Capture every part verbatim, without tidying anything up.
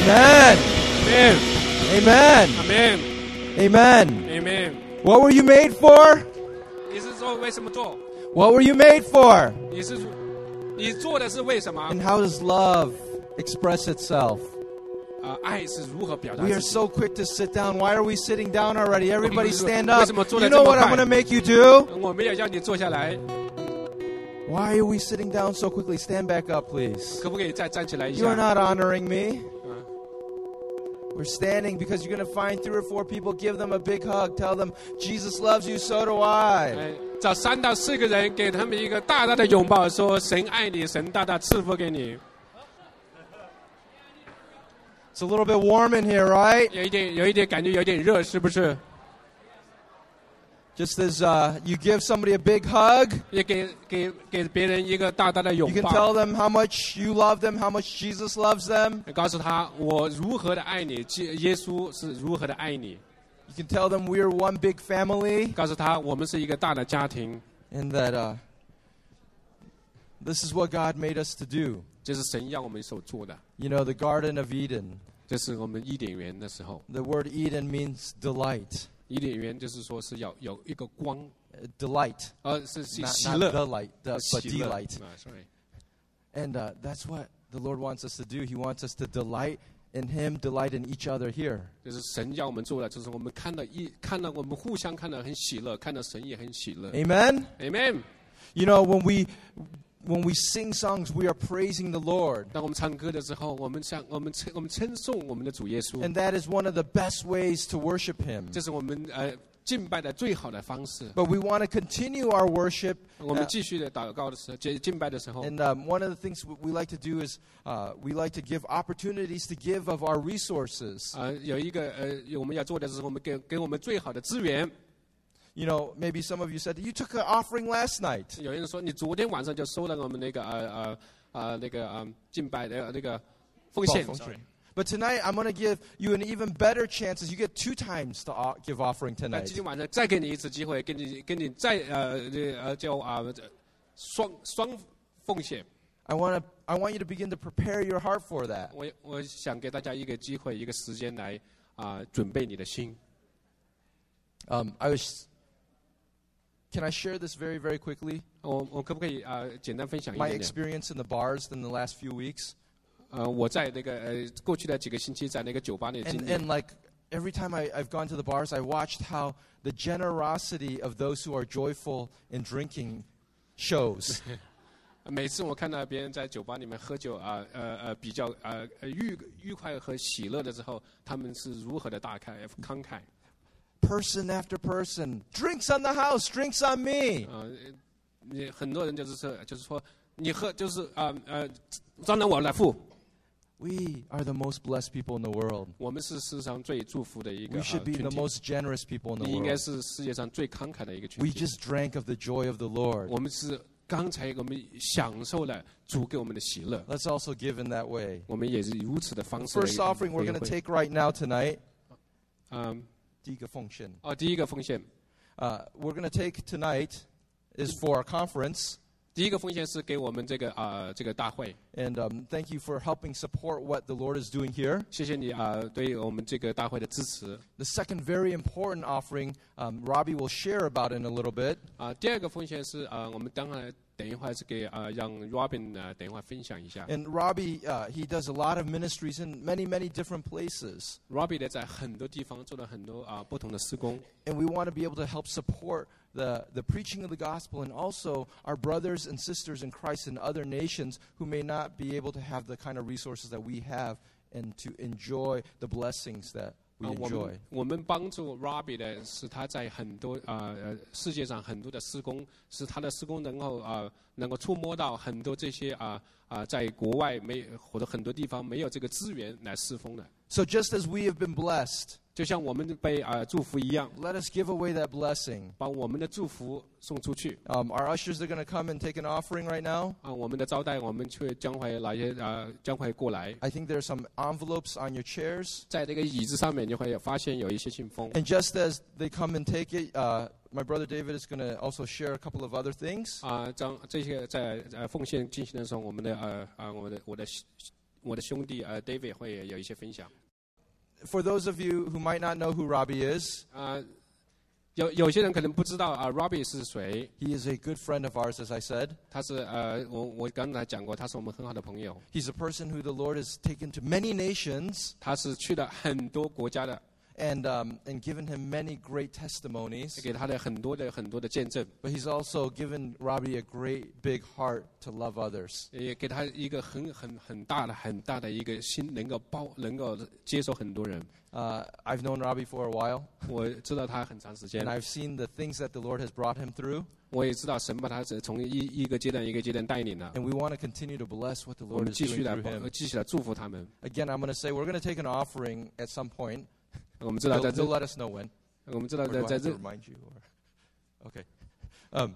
Amen. Amen. Amen. Amen. Amen. Amen. What were you made for? 你是说为什么做？ What were you made for? 你是你做的是为什么？ And how does love express itself? 啊、爱是如何表达 We 自 are 己？ so quick to sit down. Why are we sitting down already? Everybody stand up. 为什么坐得 You know 这么 what I'm 快？ going to make you do? 我没有要你坐下来， Why are we sitting down so quickly? Stand back up, please. 可不可以再站起来一 You are 下？ not honoring me. 嗯 We're standing because you're going to find three or four people. Give them a big hug. Tell them, Jesus loves you, so do I. 哎，找三到四个人，给他们一个大大的拥抱，说神爱你，神大大赐福给你。 It's a little bit warm in here, right? 有一点，有一点感觉有点热，是不是？ Just as uh, you give somebody a big hug, 也给给给别人一个大大的 you 拥 can 抱。 tell them how much you love them, how much Jesus loves them. 告诉他我如何的爱你，耶稣是如何的爱你。 You can tell them we're one big family 告诉他我们是一个大的家庭， and that uh, this is what God made us to do. 这是神要我们所做的。 You know, the Garden of Eden. 这是我们伊甸园的时候， The word Eden means delight. 伊甸园就是说是要有一个光， Uh, delight. 呃，是是 Not, 喜 not 乐， the light, the, 是 but 喜乐 delight. 啊 sorry And uh, that's what the Lord wants us to do. He wants us to delight in Him, delight in each other here. 就是神要我们做的，就是我们看到一看到我们互相看到很喜乐，看到神也很喜乐。 Amen? Amen。 You know, when we when we sing songs, we are praising the Lord. 当我们唱歌的时候，我们唱我们称我们称颂我们的主耶稣， And that is one of the best ways to worship Him. 这是我们呃敬拜的最好的方式。 But we want to continue our worship. 我们 uh, 继续的祷告的时候，敬敬拜的时候， and um, one of the things we like to do is uh, we like to give opportunities to give of our resources. 呃，有一个呃，我们要做的是，我们给给我们最好的资源。 You know, maybe some of you said, you took an offering last night. 有人说，你昨天晚上就收了我们那个呃呃呃那个呃敬拜的那个奉献。 But tonight, I'm going to give you an even better chance as you get two times to o- give offering 那 tonight. 今天晚上再给你一次机会，给你给你再呃这呃叫啊双双奉献。 I want to, I want you to begin to prepare your heart for that. 我我想给大家一个机会，一个时间来啊、准备你的心。 Um, I was. Can I share this very, very quickly? 我我可不可以啊、简单分享一 My 点点？ experience in the bars in the last few weeks. 呃，我在那个呃过去的几个星期在那个酒吧里经 And, 历。 and like every time I, I've gone to the bars, I watched how the generosity of those who are joyful in drinking shows. 每次我看到别人在酒吧里面喝酒啊，呃呃比较呃呃愉愉快和喜乐的时候，他们是如何的大开慷慨 Person after person, drinks on the house, drinks on me. 啊、你很多人就是说，就是说你喝就是啊呃，当然我来付。 We are the most blessed people in the world. 我们是世上最祝福的一个、 We 呃、 should be 群 the 体， most generous people in the 你应该 world. 是世界上最慷慨的一个群 We 体。 just drank of the joy of the Lord. 我们是刚才我们享受了主给我们的喜乐， Let's also give in that way. 我们也是如此的方式 First offering we're going to 回馈 take right now tonight. 嗯， 第一个奉献. 哦，第一个奉献， Uh, we're going to take tonight is for our conference. 第一个奉献是给我们这个啊、呃这个大会。 And um, thank you for helping support what the Lord is doing here. 谢谢你啊、呃对我们这个大会的支持 The second very important offering, um, Robbie will share about in a little bit. 啊、第二个奉献是啊、呃我们当然等一会儿是给啊、呃让 Robin 呢、等一会儿分享一下。 And Robbie, uh, he does a lot of ministries in many, many different places. Robin 呢在很多地方做了很多啊、不同的施工， And we want to be able to help support the, the preaching of the gospel and also our brothers and sisters in Christ in other nations who may not be able to have the kind of resources that we have and to enjoy the blessings that we 啊、我 enjoy. 们我们帮助 Robin 的是他在很多啊呃世界上很多的施工，是他的施工能够啊、能够触摸到很多这些啊啊、在国外没或者很多地方没有这个资源来施工的。 So just as we have been blessed, 就像我们被啊、祝福一样， let us give away that blessing. 把我们的祝福送出去。 Um, our ushers are going to come and take an offering right now. 啊，我们的招待，我们却将会来些啊，将会过来， I think there's some envelopes on your chairs. 在这个椅子上面，你会发现有一些信封。 And just as they come and take it, uh, my brother David is going to also share a couple of other things. 啊，将这些在呃奉献进行的时候，我们的呃啊，我的我的我我的兄弟呃 David 会有一些分享。 For those of you who might not know who Robbie is, 啊、有有些人可能不知道啊、Robbie 是谁。 he is a good friend of ours, as I said. 他是呃，我我刚才讲过，他是我们很好的朋友。 He's a person who the Lord has taken to many nations 他是去了很多国家的， and um, and given him many great testimonies. 给他的很多的很多的见证， But he's also given Robbie a great big heart to love others. 也给他一个很很很大的很大的一个心，能够包能够接受很多人。 Uh, I've known Robbie for a while, 我知道他很长时间 and，I've seen the things that the Lord has brought him through. 我也知道神把他从一一个阶段一个阶段带领了。 And we want to continue to bless what the 我 Lord 们 is 继续 doing 来 through him. 继续来祝福他们。 Again, I'm going to say we're going to take an offering at some point. 我们知道 He'll, 在这 he'll，let us know when. 我们知道 Or 在 do I 在 have 这 to，remind you? Or? Okay. Um,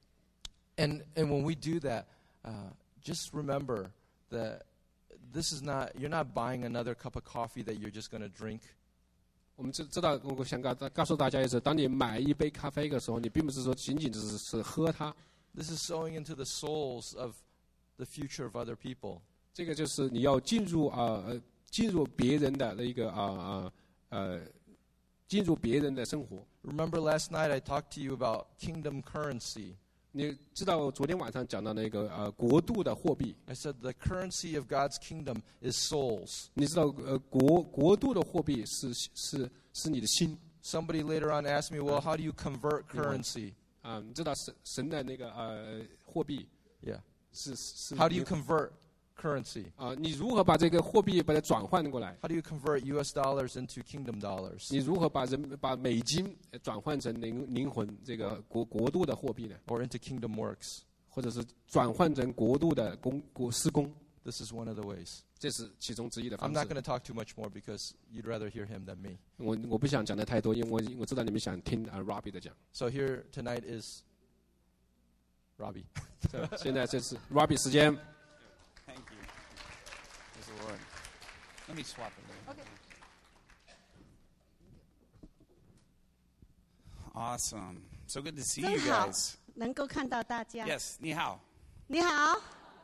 and and when we do that, uh, just remember that this is not, you're not buying another cup of coffee that you're just going to drink. 我们知知道，我想告告诉大家一次，当你买一杯咖啡的时候，你并不是说仅仅只是是喝它， This is sowing into the souls of the future of other people. 这个就是你要进入啊呃进入别人的那一个啊啊呃进入别人的生活。 Remember last night I talked to you about kingdom currency. 你知道昨天晚上讲到那个呃国度的货币， I said the currency of God's kingdom is souls. 你知道呃国国度的货币是是是你的心 Somebody later on asked me, well, how do you convert currency? 啊、你知道神神的那个呃货币 Yeah. 是是 How do you convert currency? 啊、你如何把这个货币把它转换过来？ How do you convert U S dollars into kingdom dollars? 你如何把人把美金转换成灵灵魂这个国国度的货币呢？ Or into kingdom works? 或者是转换成国度的工国施工？ This is one of the ways. 这是其中之一的 I'm 方 not 式 going。to talk too much more because you'd rather hear him than me. 我我不想讲的太多，因为我我知道你们想听啊 Robbie 的讲。 So here tonight is Robbie. 现在这是 Robbie 时间。 Thank you. Praise the Lord. Let me swap it. Okay. Awesome. So good to see 真 you 好 guys. 能够看到大家。 Yes, ni hao. 你好，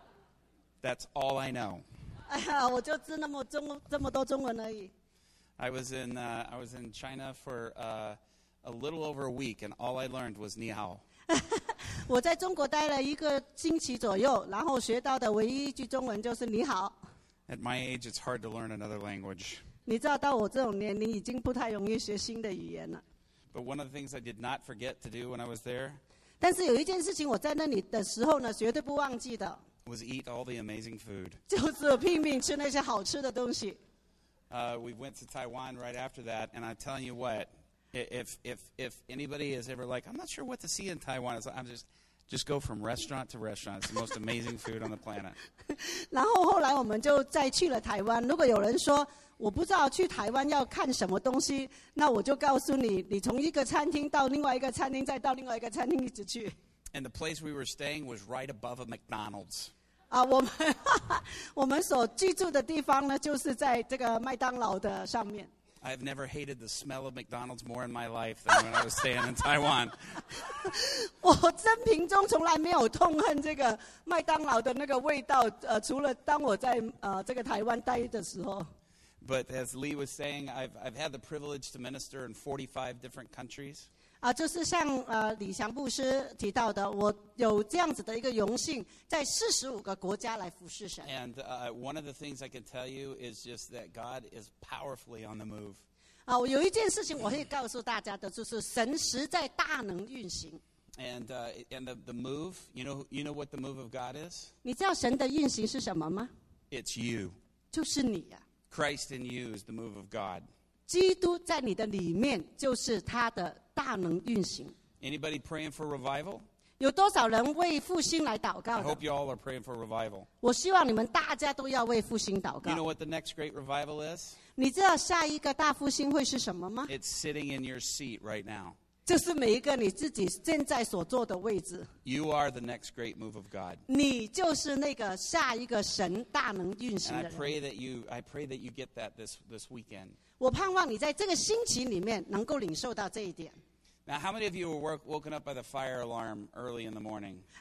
That's all I know. 哎呀，我就知那么中这么多中文而已。 I was in uh, I was in China for uh, a little over a week, and all I learned was ni hao. 我在中国待了一个星期左右，然后学到的唯一一句中文就是你好。 At my age, it's hard to learn another language. 你知道，到我这种年龄，已经不太容易学新的语言了。 But one of the things I did not forget to do when I was there 但是有一件事情，我在那里的时候呢，绝对不忘记的， was eat all the amazing food. 就是拼命吃那些好吃的东西。 Uh, we went to Taiwan right after that, and I'm telling you what, i- if if if anybody is ever like, I'm not sure what to see in Taiwan, it's like, I'm just just go from restaurant to restaurant. It's the most amazing food on the planet. 然后后来我们就再去了台湾。如果有人说我不知道去台湾要看什么东西，那我就告诉你，你从一个餐厅到另外一个餐厅，再到另外一个餐厅一直去。 And the place we were staying was right above a McDonald's. 啊，我们我们所居住的地方呢，就是在这个麦当劳的上面。 I've never hated the smell of McDonald's more in my life than when I was staying in Taiwan. 我生平中从来没有痛恨这个麦当劳的那个味道，呃，除了当我在呃这个台湾待的时候。 But as Lee was saying, I've I've had the privilege to minister in forty-five different countries. 啊，就是像呃李祥布施提到的，我有这样子的一个荣幸，在四十五个国家来服侍神。 And uh, one of the things I can tell you is just that God is powerfully on the move. 啊，我有一件事情我会告诉大家的，就是神实在大能运行。 And uh, and the, the move, you know you know what the move of God is? 你知道神的运行是什么吗？ It's you. 就是你呀、啊， Christ in you is the move of God. 基督在你的里面，就是他的大能运行。 Anybody praying for revival? 有多少人为复兴来祷 I 告的 hope？you all are praying for revival. 我希望你们大家都要为复兴祷 You know 告。 what the next great revival is? 你知道下一个大复兴会是什么吗？ It's sitting in your seat right now. 就是每一个你自己现在所坐的位置， You are the next great move of God. 你就是那个下一个神大能运行 And I 的人。 pray that you I pray that you get that this this weekend. 我盼望你在这个星期里面能够领受到这一点。 Now, how many of you were work, woken up by the fire alarm early in the morning?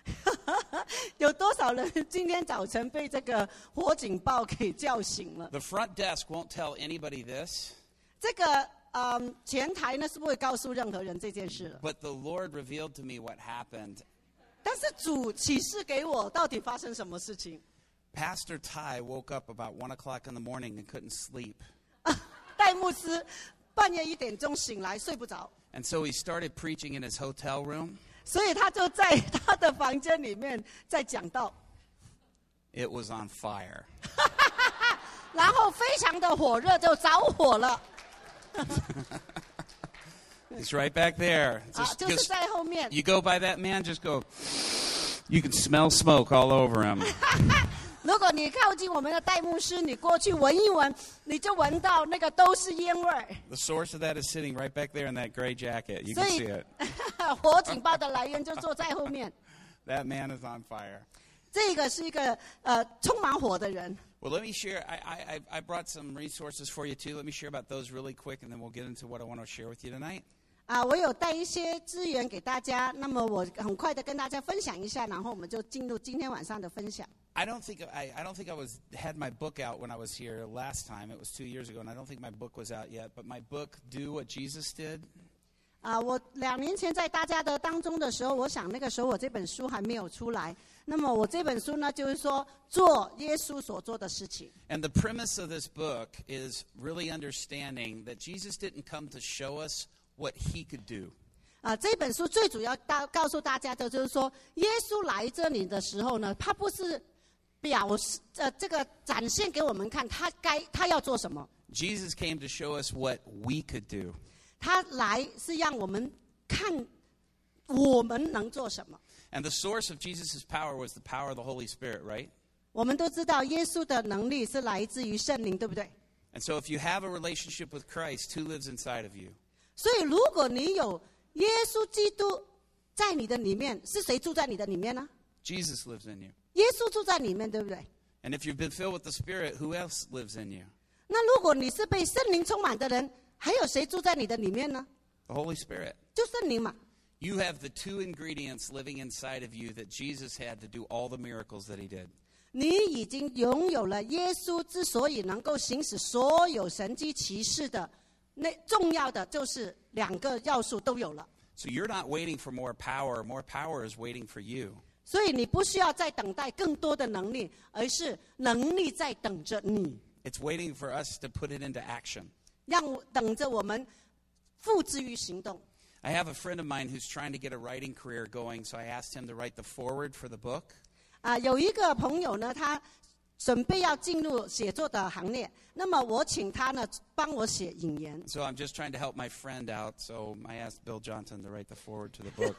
有多少人今天早晨被这个火警报给叫醒了？ The front desk won't tell anybody this, 这个嗯，前台呢是不会告诉任何人这件事了。 but the Lord revealed to me what happened. 但是主启示给我，到底发生什么事情？ Pastor Ty woke up about one o'clock in the morning and couldn't sleep. 戴牧师半夜一点钟醒来睡不着， And so he started preaching in his hotel room. 所以他就在他的房间里面在讲道， It was on fire. 然后非常的火热，就着火了。 He's right back there. 啊， Just- 就是 just- 在后面。 you go by that man, just go. You can smell smoke all over him. 如果你靠近我们的戴牧师，你过去闻一闻，你就闻到那个都是烟味儿。 The source of that is sitting right back there in that gray jacket. You 所 can 以 see it. 火警报的来源就坐在后面。 That man is on fire. 这个是一个呃充满火的人。 Well, let me share. I, I, I- I brought some resources for you, too. Let me share about those really quick, and then we'll get into what I want to share with you tonight. 啊，我有带一些资源给大家，那么我很快的跟大家分享一下，然后我们就进入今天晚上的分享。 I don't think I, I don't think I was had my book out when I was here last time. It was two years ago, and I don't think my book was out yet. But my book, Do What Jesus Did, 啊，我两年前在大家的当中的时候，我想那个时候我这本书还没有出来。那么我这本书呢，就是说做耶稣所做的事情。 and the premise of this book is really understanding that Jesus didn't come to show us what he could do. 啊，这本书最主要大告诉大家的就是说，耶稣来这里的时候呢，他不是表示呃这个展现给我们看他该他要做什么， Jesus came to show us what we could do. 他来是让我们看我们能做什么。 And the source of Jesus' power was the power of the Holy Spirit, right? 我们都知道耶稣的能力是来自于圣灵，对不对？ And so if you have a relationship with Christ, who lives inside of you? 所以如果你有耶稣基督在你的里面，是谁住在你的里面呢？ Jesus lives in you. 耶稣住在里面，对不对？ And if you've been filled with the Spirit, who else lives in you? 那如果你是被圣灵充满的人，还有谁住在你的里面呢？ The Holy Spirit. 就圣灵嘛。 You have the two ingredients living inside of you that Jesus had to do all the miracles that he did. 你已经拥有了耶稣之所以能够行使所有神迹奇事的，那重要的就是两个要素都有了。 So you're not waiting for more power. More power is waiting for you. 所以你不需要再等待更多的能力，而是能力在等着你， It's waiting for us to put it into action. 让我等着我们付之于行动。 I have a friend of mine who's trying to get a writing career going, so I asked him to write the foreword for the book. 啊，有一个朋友呢，他准备要进入写作的行列，那么我请他呢帮我写引言。 So I'm just trying to help my friend out, so I asked Bill Johnson to write the foreword to the book.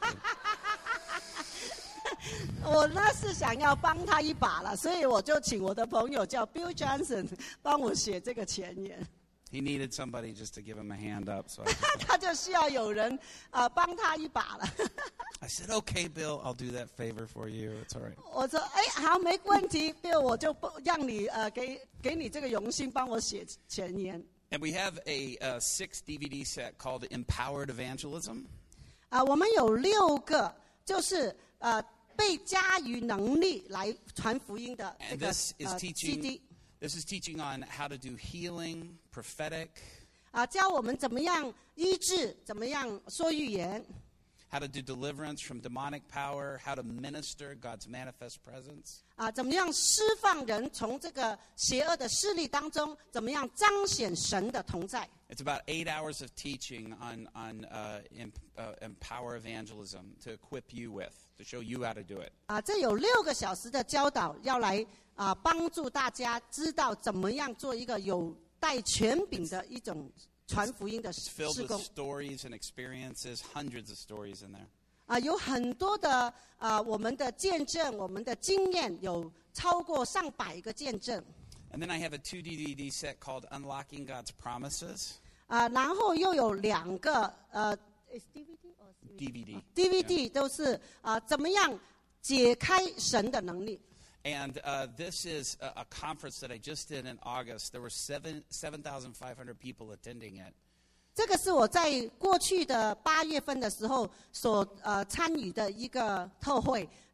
我呢是想要帮他一把了，所以我就请我的朋友叫 Bill Johnson 帮我写这个前言。 He needed somebody just to give him a hand up, so I, just, 他就需要有人啊、呃、帮他一把了。 I said, "Okay, Bill, I'll do that favor for you. It's all right." 我说哎好没问题 ，Bill 我就不让你呃给给你这个荣幸帮我写前言。 And we have a, uh six D V D set called Empowered Evangelism. 啊、我们有六个就是呃被加于能力来传福音的这 And 个 this is 呃 teaching. C D。 This is teaching on how to do healing, prophetic, 啊，教我们怎么样医治，怎么样说预言， how to do deliverance from demonic power, how to minister God's manifest presence. 啊，怎么样释放人从这个邪恶的势力当中，怎么样彰显神的同在。 It's about eight hours of teaching on on uh, em, uh, empower evangelism to equip you with, to show you how to do it. 啊，这有六个小时的教导，要来啊帮助大家知道怎么样做一个有带权柄的一种传福音的 It's filled 事 with 工。 stories and experiences, hundreds of stories in there. 啊，有很多的啊我们的见证，我们的经验，有超过上百个见证。 And then I have a two D V D set called Unlocking God's Promises. 啊，然后又有两个呃 ，is D V D or D V D. D V D 都是啊，怎么样解开神的能力？ And uh, this is a, a conference that I just did in August. There were seven seven thousand five hundred people attending it. 这个是我在过去的八月份的时候所呃参与的一个特会，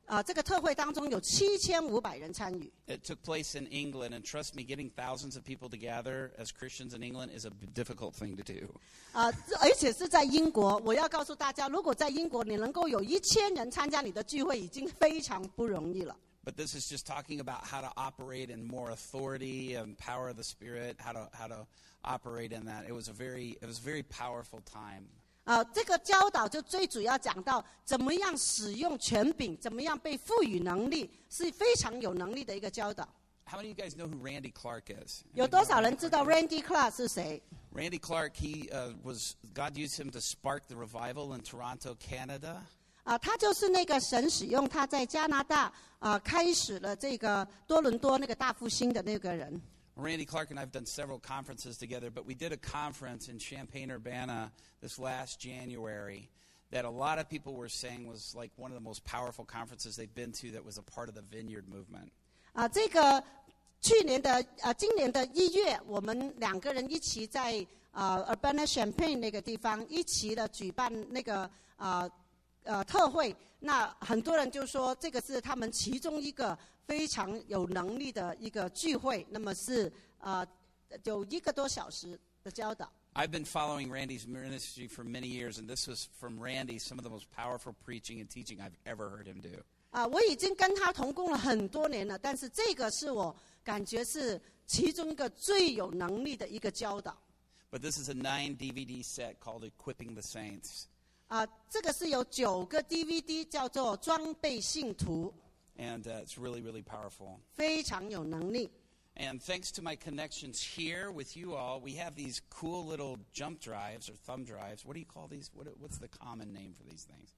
啊、这个特会当中有七千五百人参与。 It took place in England, and trust me, getting thousands of people together as Christians in England is a difficult thing to do. 啊、而且是在英国。我要告诉大家，如果在英国你能够有一千人参加你的聚会，已经非常不容易了。 But this is just talking about how to operate in more authority and power of the Spirit, how to how to operate in that. It was a very it was a very powerful time. 啊、这个教导就最主要讲到怎么样使用权柄，怎么样被赋予能力，是非常有能力的一个教导。 How many of you guys know who Randy Clark is? 有多少人知道 Randy Clark 是谁？ Randy Clark, he uh, was God used him to spark the revival in Toronto, Canada. 啊，他就是那个神使用他在加拿大啊开始了这个多伦多那个大复兴的那个人。 Randy Clark and I have done several conferences together, but we did a conference in Champaign-Urbana this last January that a lot of people were saying was like one of the most powerful conferences they've been to that was a part of the Vineyard movement. 啊，这个去年的啊，今年的一月，我们两个人一起在啊 Urbana Champaign 那个地方一起的举办那个啊呃特会。那很多人就说这个是他们其中一个非常有能力的一个聚会。那么是啊有一个多小时的教导。 I've been following Randy's ministry for many years, and this was from Randy, some of the most powerful preaching and teaching I've ever heard him do. 啊，我已经跟他同工了很多年了，但是这个是我感觉是其中一个最有能力的一个教导。 But this is a nine D V D set called Equipping the Saints. 啊，这个是有九个 D V D， 叫做装备信徒， And uh, it's really, really powerful. 非常有能力。 And thanks to my connections here with you all, we have these cool little jump drives or thumb drives. What do you call these? What, what's the common name for these things?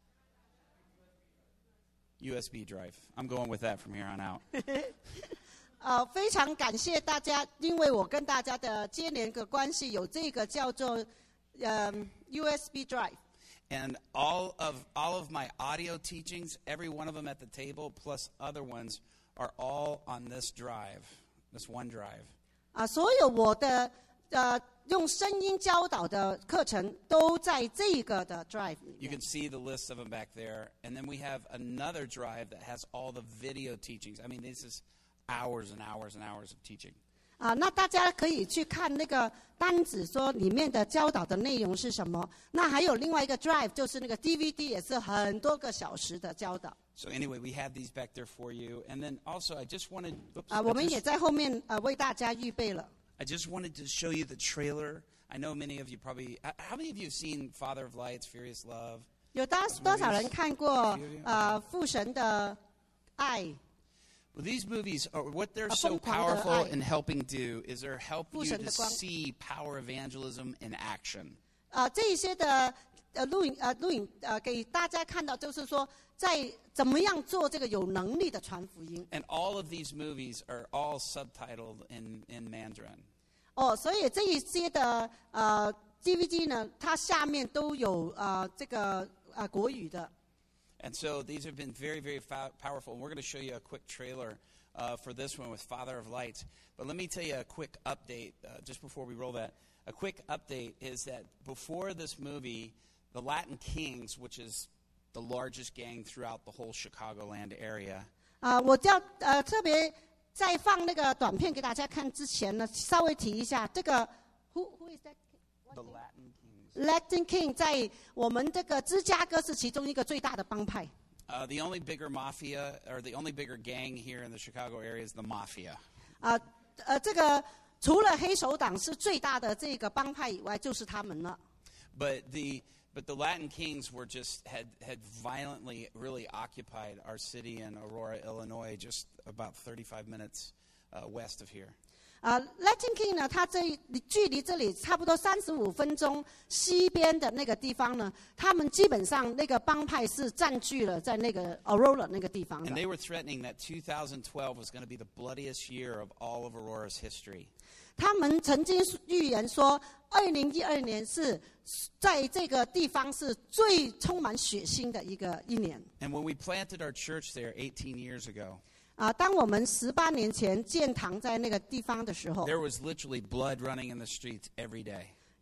U S B drive. I'm going with that from here on out. 呃，非常感谢大家，因为我跟大家的接连的关系，有这个叫做呃 U S B drive。 And all of all of my audio teachings, every one of them at the table, plus other ones, are all on this drive, this one drive. 啊，所有我的呃用声音教导的课程都在这个的 drive 里 You 面。 can see the list of them back there. And then we have another drive that has all the video teachings. I mean, this is hours and hours and hours of teaching. 啊，那大家可以去看那个单子，说里面的教导的内容是什么。那还有另外一个 drive， 就是那个 D V D， 也是很多个小时的教导。 So anyway, we have these back there for you. And then also, I just wanted, oops, 啊， I 我们 just- 也在后面呃为大家预备了。 I just wanted to show you the trailer. I know many of you probably, uh, how many of you have seen Father of Lights, Furious Love? 有多多少人看过呃父神的爱？ Well, these movies, are, what they're 啊， so 疯狂的爱。 powerful in helping do is they're help 父 you 神 to 的光。 see power evangelism in action. 啊，这一些的呃录影呃录影呃给大家看到，就是说在怎么样做这个有能力的传福音。 And all of these movies are all subtitled in, in Mandarin. 哦，所以这一些的呃 D V D 呢，它下面都有呃这个呃国语的。 And so these have been very, very fa- powerful. And we're going to show you a quick trailer uh, for this one with Father of Lights. But let me tell you a quick update uh, just before we roll that. A quick update is that before this movie, the Latin Kings, which is the largest gang throughout the whole Chicagoland area, 啊、我要呃特别在放那个短片给大家看之前呢，稍微提一下这个 Who Who is that? the Latin Kings. Latin King 在我们这个芝加哥是其中一个最大的帮派。 Uh, the only bigger mafia, or the only bigger gang here in the Chicago area is the Mafia. 啊呃这个除了黑手党是最大的这个帮派以外，就是他们了。 But the but the Latin Kings were just had had violently really occupied our city in Aurora, Illinois, just about thirty-five minutes uh, west of here. 啊 Latin King 呢，它这距离这里差不多三十五分钟西边的那个地方呢，他们基本上那个帮派是占据了在那个 Aurora 那个地方的 And。they were threatening that two thousand twelve was going to be the bloodiest year of all of Aurora's history. 他们曾经预言说，二零一二年是在这个地方是最充满血腥的一个一年。 And when we planted our church there eighteen years ago, 啊，当我们十八年前建堂在那个地方的时候， there was literally blood running in the streets every day.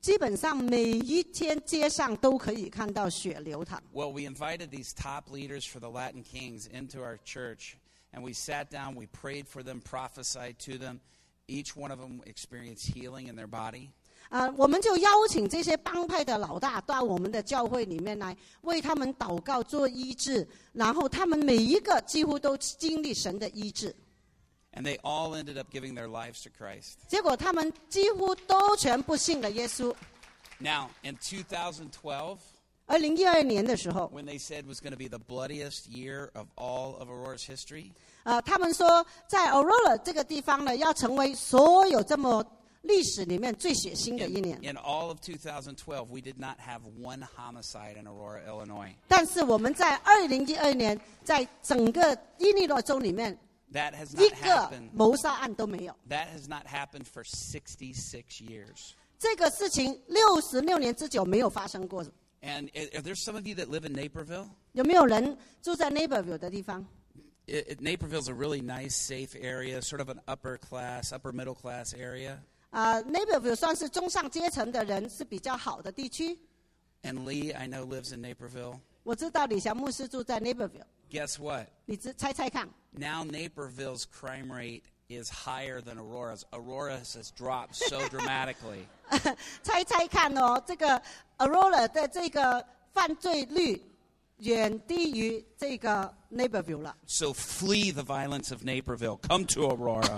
基本上每一天街上都可以看到血流淌。 Well, we invited these top leaders for the Latin Kings into our church, and we sat down, we prayed for them, prophesied to them. Each one of them experienced healing in their body. 呃，我们就邀请这些帮派的老大到我们的教会里面来，为他们祷告做医治，然后他们每一个几乎都经历神的医治。 And they all ended up giving their lives to Christ. 结果他们几乎都全部信了耶稣。 Now, in two thousand twelve, 二零一二年的时候， when they said was going to be the bloodiest year of all of Aurora's history, 呃，他们说在 Aurora 这个地方呢，要成为所有这么历史里面最血腥的一 in, 年。 in all of two thousand twelve, we did not have one homicide in Aurora, Illinois. 但是我们在二零一二年，在整个伊利诺州里面， That has 一 not 个 happened. 谋杀案都没有。 That has not happened for sixty-six years. 这个事情六十六年之久没有发生过。 And are there some of you that live in Naperville? 有没有人住在 Naperville 的地方？ It, it, Naperville's a really nice, safe area, sort of an upper class, upper middle class area. 啊、uh, ，Naperville 算是中上阶层的人是比较好的地区。 And Lee, I know, lives in Naperville. 我知道李祥牧师住在 Naperville， Guess what? 你知猜猜看？ Now Naperville's crime rate is higher than Aurora's. Aurora's has dropped so dramatically. 猜猜看哦，这个 Aurora 的这个犯罪率远低于这个 Naperville 了。 So flee the violence of Naperville. Come to Aurora.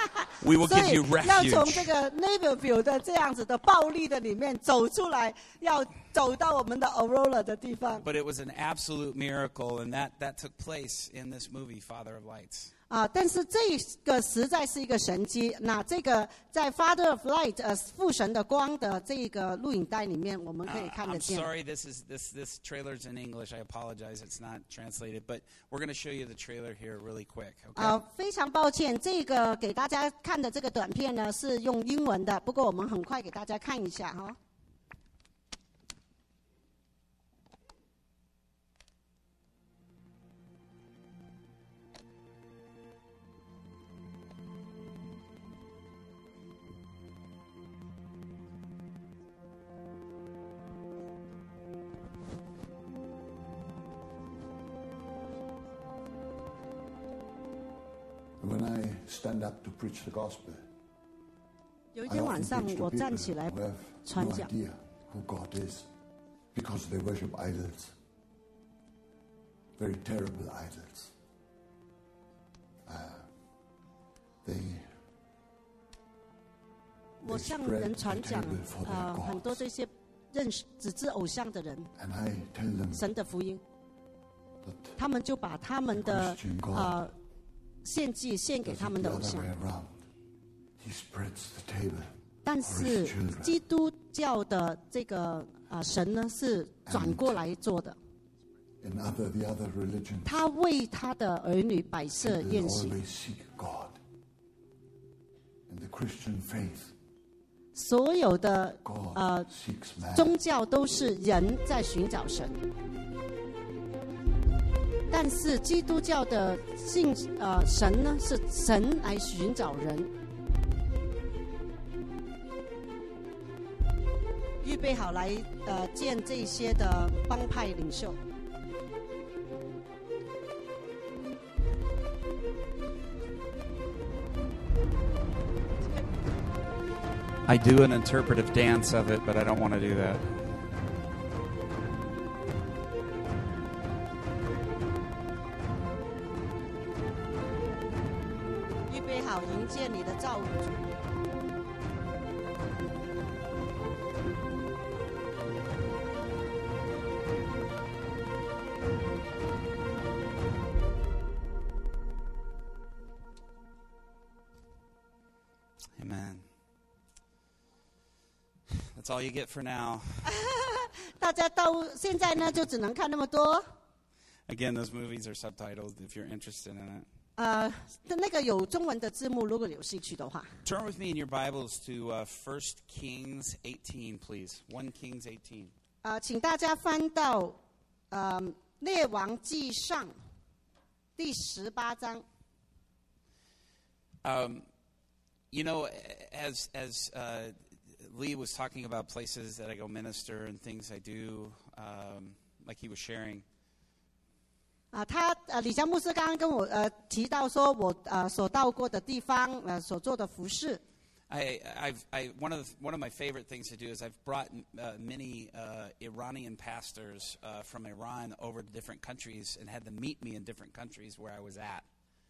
We will 所 give 以 you 要从 refuge. 这个 Naperville 的这样子的暴力的里面走出来，要走到我们的 Aurora 的地方。 But it was an absolute miracle, and that, that took place in this movie, Father of Lights. 啊，但是这个实在是一个神迹。那这个在 Father of Light 呃父神的光的这个录影带里面，我们可以 Uh, 看得 I'm 见。 sorry, this is this this trailer's in English. I apologize, it's not translated, but we're going to show you the trailer here really quick. Okay. 啊，非常抱歉，这个给大家看的这个短片呢是用英文的，不过我们很快给大家看一下哈。 When I stand up to preach the gospel, 有一 I 天晚 often 上 preach to 我 people 站起来 who have 传 no 讲， idea who God is because they worship idols, very terrible idols. Uh, they 我向人传讲呃很多这些认识只知偶像的人 and I tell them 神的福音， that 他们就把他们 the 的 Christian God 呃献祭献给 does 他 it 们 the 的偶 other 像 way。around. He spreads the table 但 for 是 his children. 基督教的这个啊、呃神呢是转过来做的， In other the other religions, 他为他的儿女摆设 people 宴席。 always seek God. In the Christian faith, 所有的 God 呃 seeks man. 宗教都是人在寻找神，但是基督教的信呃神呢是神来寻找人。预备好来呃见这些的帮派领袖。 I do an interpretive dance of it, but I don't want to do that. 预备好迎接你的造物主。 Amen. That's all you get for now. 大家到现在呢，就只能看那么多。 Again, those movies are subtitled if you're interested in it. 呃，那个有中文的字幕，如果有兴趣的话。 Turn with me in your Bibles to uh, First Kings eighteen, please. First Kings eighteen. 呃，请大家翻到呃《列王纪上》第十八章。 Um, you know, as as uh, Lee was talking about places that I go minister and things I do, um, like he was sharing. 啊，他呃，李强牧师刚刚跟我呃提到说我呃所到过的地方，呃所做的服事。 I, I've, I, one of the, one of my favorite things to do is I've brought uh, many uh, Iranian pastors uh, from Iran over to different countries and had them meet me in different countries where I was at.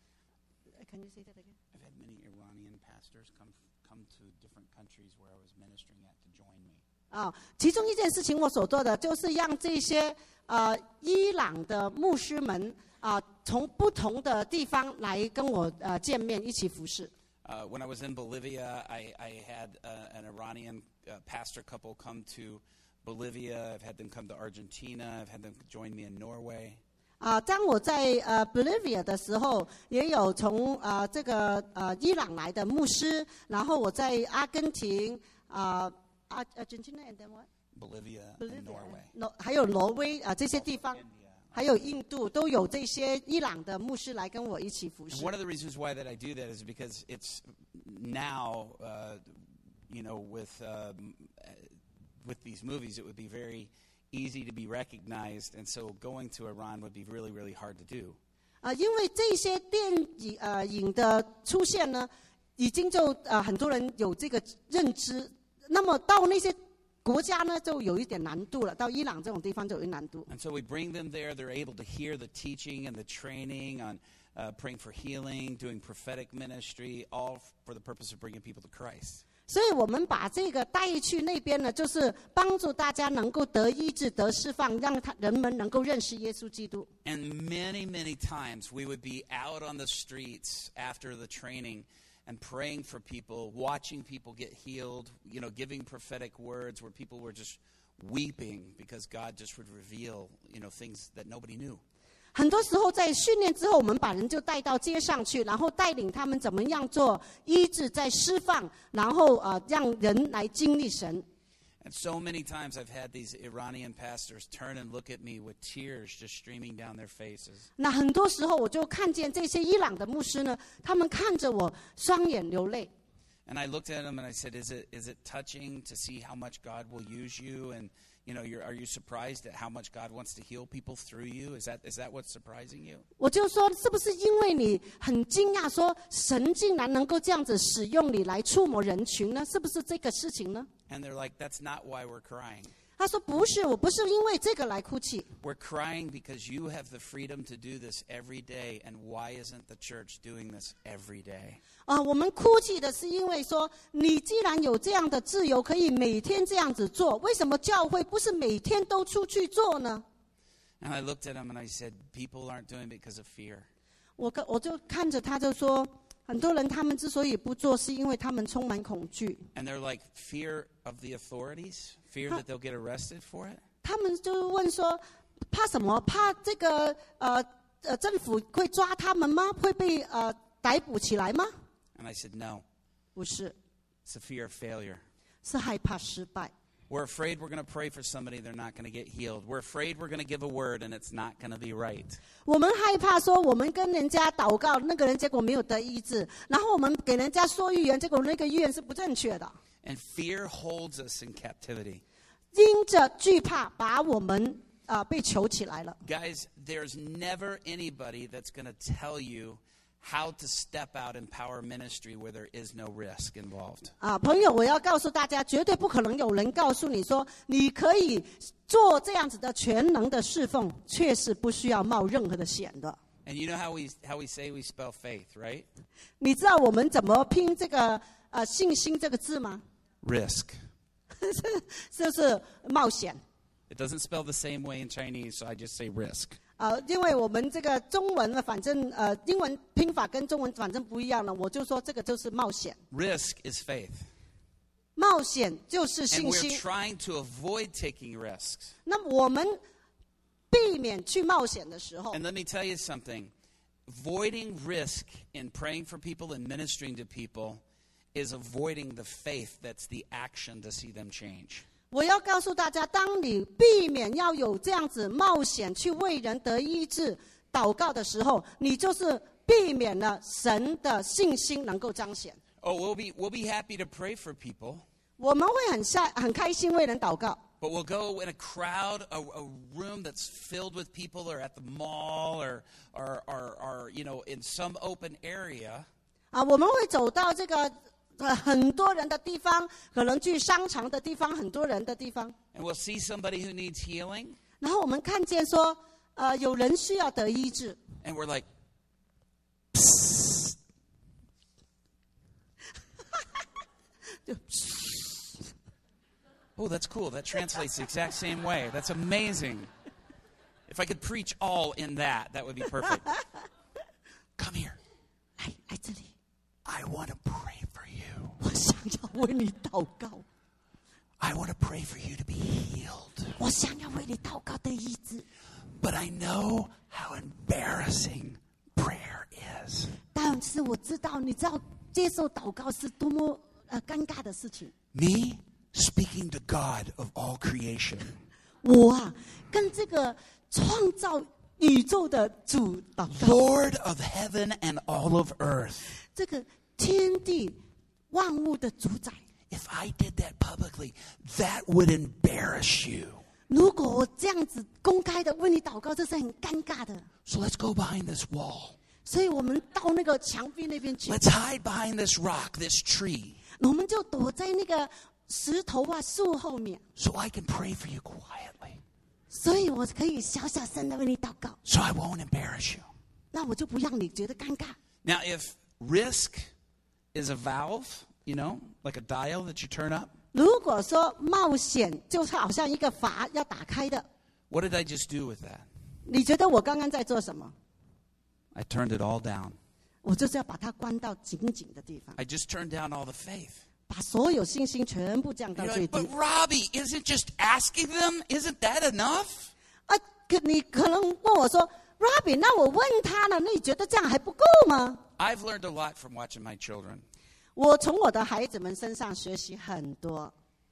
Can you say that again? I've had many Iranian pastors come come to different countries where I was ministering at to join me. 啊，其中一件事情我所做的就是让这些呃伊朗的牧师们啊、呃，从不同的地方来跟我呃见面，一起服侍。 Uh, when I was in Bolivia, I, I had uh, an Iranian uh, pastor couple come to Bolivia. I've had them come to Argentina. I've had them join me in Norway. 啊，当我在呃 Bolivia 的时候，也有从呃这个呃伊朗来的牧师，然后我在阿根廷啊啊 Argentina and then what? Bolivia and Norway. No, 还有挪威啊、呃、这些地方。还有印度都有这些伊朗的牧师来跟我一起服侍。 One of the reasons why that I do that is because it's now, uh, you know, with uh, with these movies, it would be very easy to be recognized, and so going to Iran would be really, really hard to do. 啊，因为这些电影呃影的出现呢，已经就呃很多人有这个认知，那么到那些国家呢就有一点难度了，到伊朗这种地方就有难度。 And so we bring them there. They're able to hear the teaching and the training on uh, praying for healing, doing prophetic ministry, all for the purpose of bringing people to Christ. 所以我们把这个带去那边呢，就是帮助大家能够得医治、得释放，让他人们能够认识耶稣基督。 And many, many times we would be out on the streets after the training and praying for people, watching people get healed, you know, giving prophetic words where people were just weeping because God just would reveal, you know, things that nobody knew. 很多时候在训练之后，我们把人就带到街上去，然后带领他们怎么样做医治、再释放，然后呃让人来经历神。 And so many times I've had these Iranian pastors turn and look at me with tears just streaming down their faces. 那很多时候我就看见这些伊朗的牧师呢，他们看着我双眼流泪。 And I looked at them and I said, "Is it is it touching to see how much God will use you? And you know, you're, are you surprised at how much God wants to heal people through you? Is that is that what's surprising you?" 我就说，是不是因为你很惊讶，说神竟然能够这样子使用你来触摸人群呢？是不是这个事情呢？ And they're like, "That's not why we're crying. 他说不是，我不是因为这个来哭泣。 We're crying because you have the freedom to do this every day. And why isn't the church doing this every day?" 啊、我们哭泣的是因为说，你既然有这样的自由，可以每天这样子做，为什么教会不是每天都出去做呢？ And I looked at them and I said, "People aren't doing it because of fear. 我跟我就看着他就说，很多人他们之所以不做，是因为他们充满恐惧。 And they're like, fear of the authorities? Fear that they'll get arrested for it?" 他们就问说，怕什么？怕这个呃呃政府会抓他们吗？会被呃逮捕起来吗？ And I said, "No, 不是， it's a fear of failure. 是害怕失败。 We're afraid we're going to pray for somebody, they're not going to get healed. We're afraid we're going to give a word and it's not going to be right. 我们害怕说，我们跟人家祷告，那个人结果没有得医治，然后我们给人家说预言，结果那个预言是不正确的。 And fear holds us in captivity. 因着惧怕，把我们啊、呃、被囚起来了。 Guys, there's never anybody that's going to tell you how to step out in power ministry where there is no risk involved. 啊，朋友，我要告诉大家，绝对不可能有人告诉你说，你可以做这样子的全能的侍奉，确实不需要冒任何的险的。 And you know how we how we say we spell faith, right? 你知道我们怎么拼这个呃信心这个字吗？ Risk. 就是冒险。 It doesn't spell the same way in Chinese, so I just say risk. 呃，因为我们这个中文呢，反正呃英文拼法跟中文反正不一样了，我就说这个就是冒险。 Risk is faith. 冒险就是 And 信 we're 心。 trying to avoid taking risks. 那么我们避免去冒险的时候， And let me tell you something. Avoiding risk in praying for people and ministering to people is avoiding the faith that's the action to see them change. 我要告诉大家，当你避免要有这样子冒险去为人得医治、祷告的时候，你就是避免了神的信心能够彰显。 Oh, we'll be we'll be happy to pray for people. 我们会很下很开心为人祷告。 But we'll go in a crowd, a, a room that's filled with people, or at the mall, or, or, or, or you know, in some open area. 啊，我们会走到这个呃很多人的地方，可能去商场的地方，很多人的地方。 And we'll see somebody who needs healing. 然后我们看见说，呃，有人需要得医治， And we're like, oh, that's cool. That translates the exact same way. That's amazing. If I could preach all in that, that would be perfect. Come here. 来来这里， I want to pray for you. 我想要为你祷告， I want to pray for you to be healed. 我想要为你祷告得医治。 But I know how embarrassing prayer is. 但是我知道，你知道接受祷告是多么呃尴尬的事情。 Me speaking to God of all creation. 我啊，跟这个创造宇宙的主祷告， Lord of heaven and all of earth. 这个天地万物的主宰。 If I did that publicly, that would embarrass you. 如果我这样子公开的为你祷告，这是很尴尬的。 So let's go behind this wall. 所以我们到那个墙壁那边去， Let's hide behind this rock, this tree, 我们就躲在那个石头啊树后面， so I can pray for you quietly. 所以我可以小小声的为你祷告， So I won't embarrass you. 那我就不让你觉得尴尬。 Now, if risk is a valve, you know, like a dial that you turn up, 如果说冒险就是好像一个阀要打开的， what did I just do with that? 你觉得我刚刚在做什么？ I turned it all down. 我就是要把它关到紧紧的地方， I just turned down all the faith. 把所有信心全部降到 You're 最 like, 低 but。Robbie, isn't just asking them, isn't that enough? 啊，可你可能问我说 ，Robbie， 那我问他了，那你觉得这样还不够吗？ I've learned a lot from watching my children. 我从我的孩子们身上学习很多。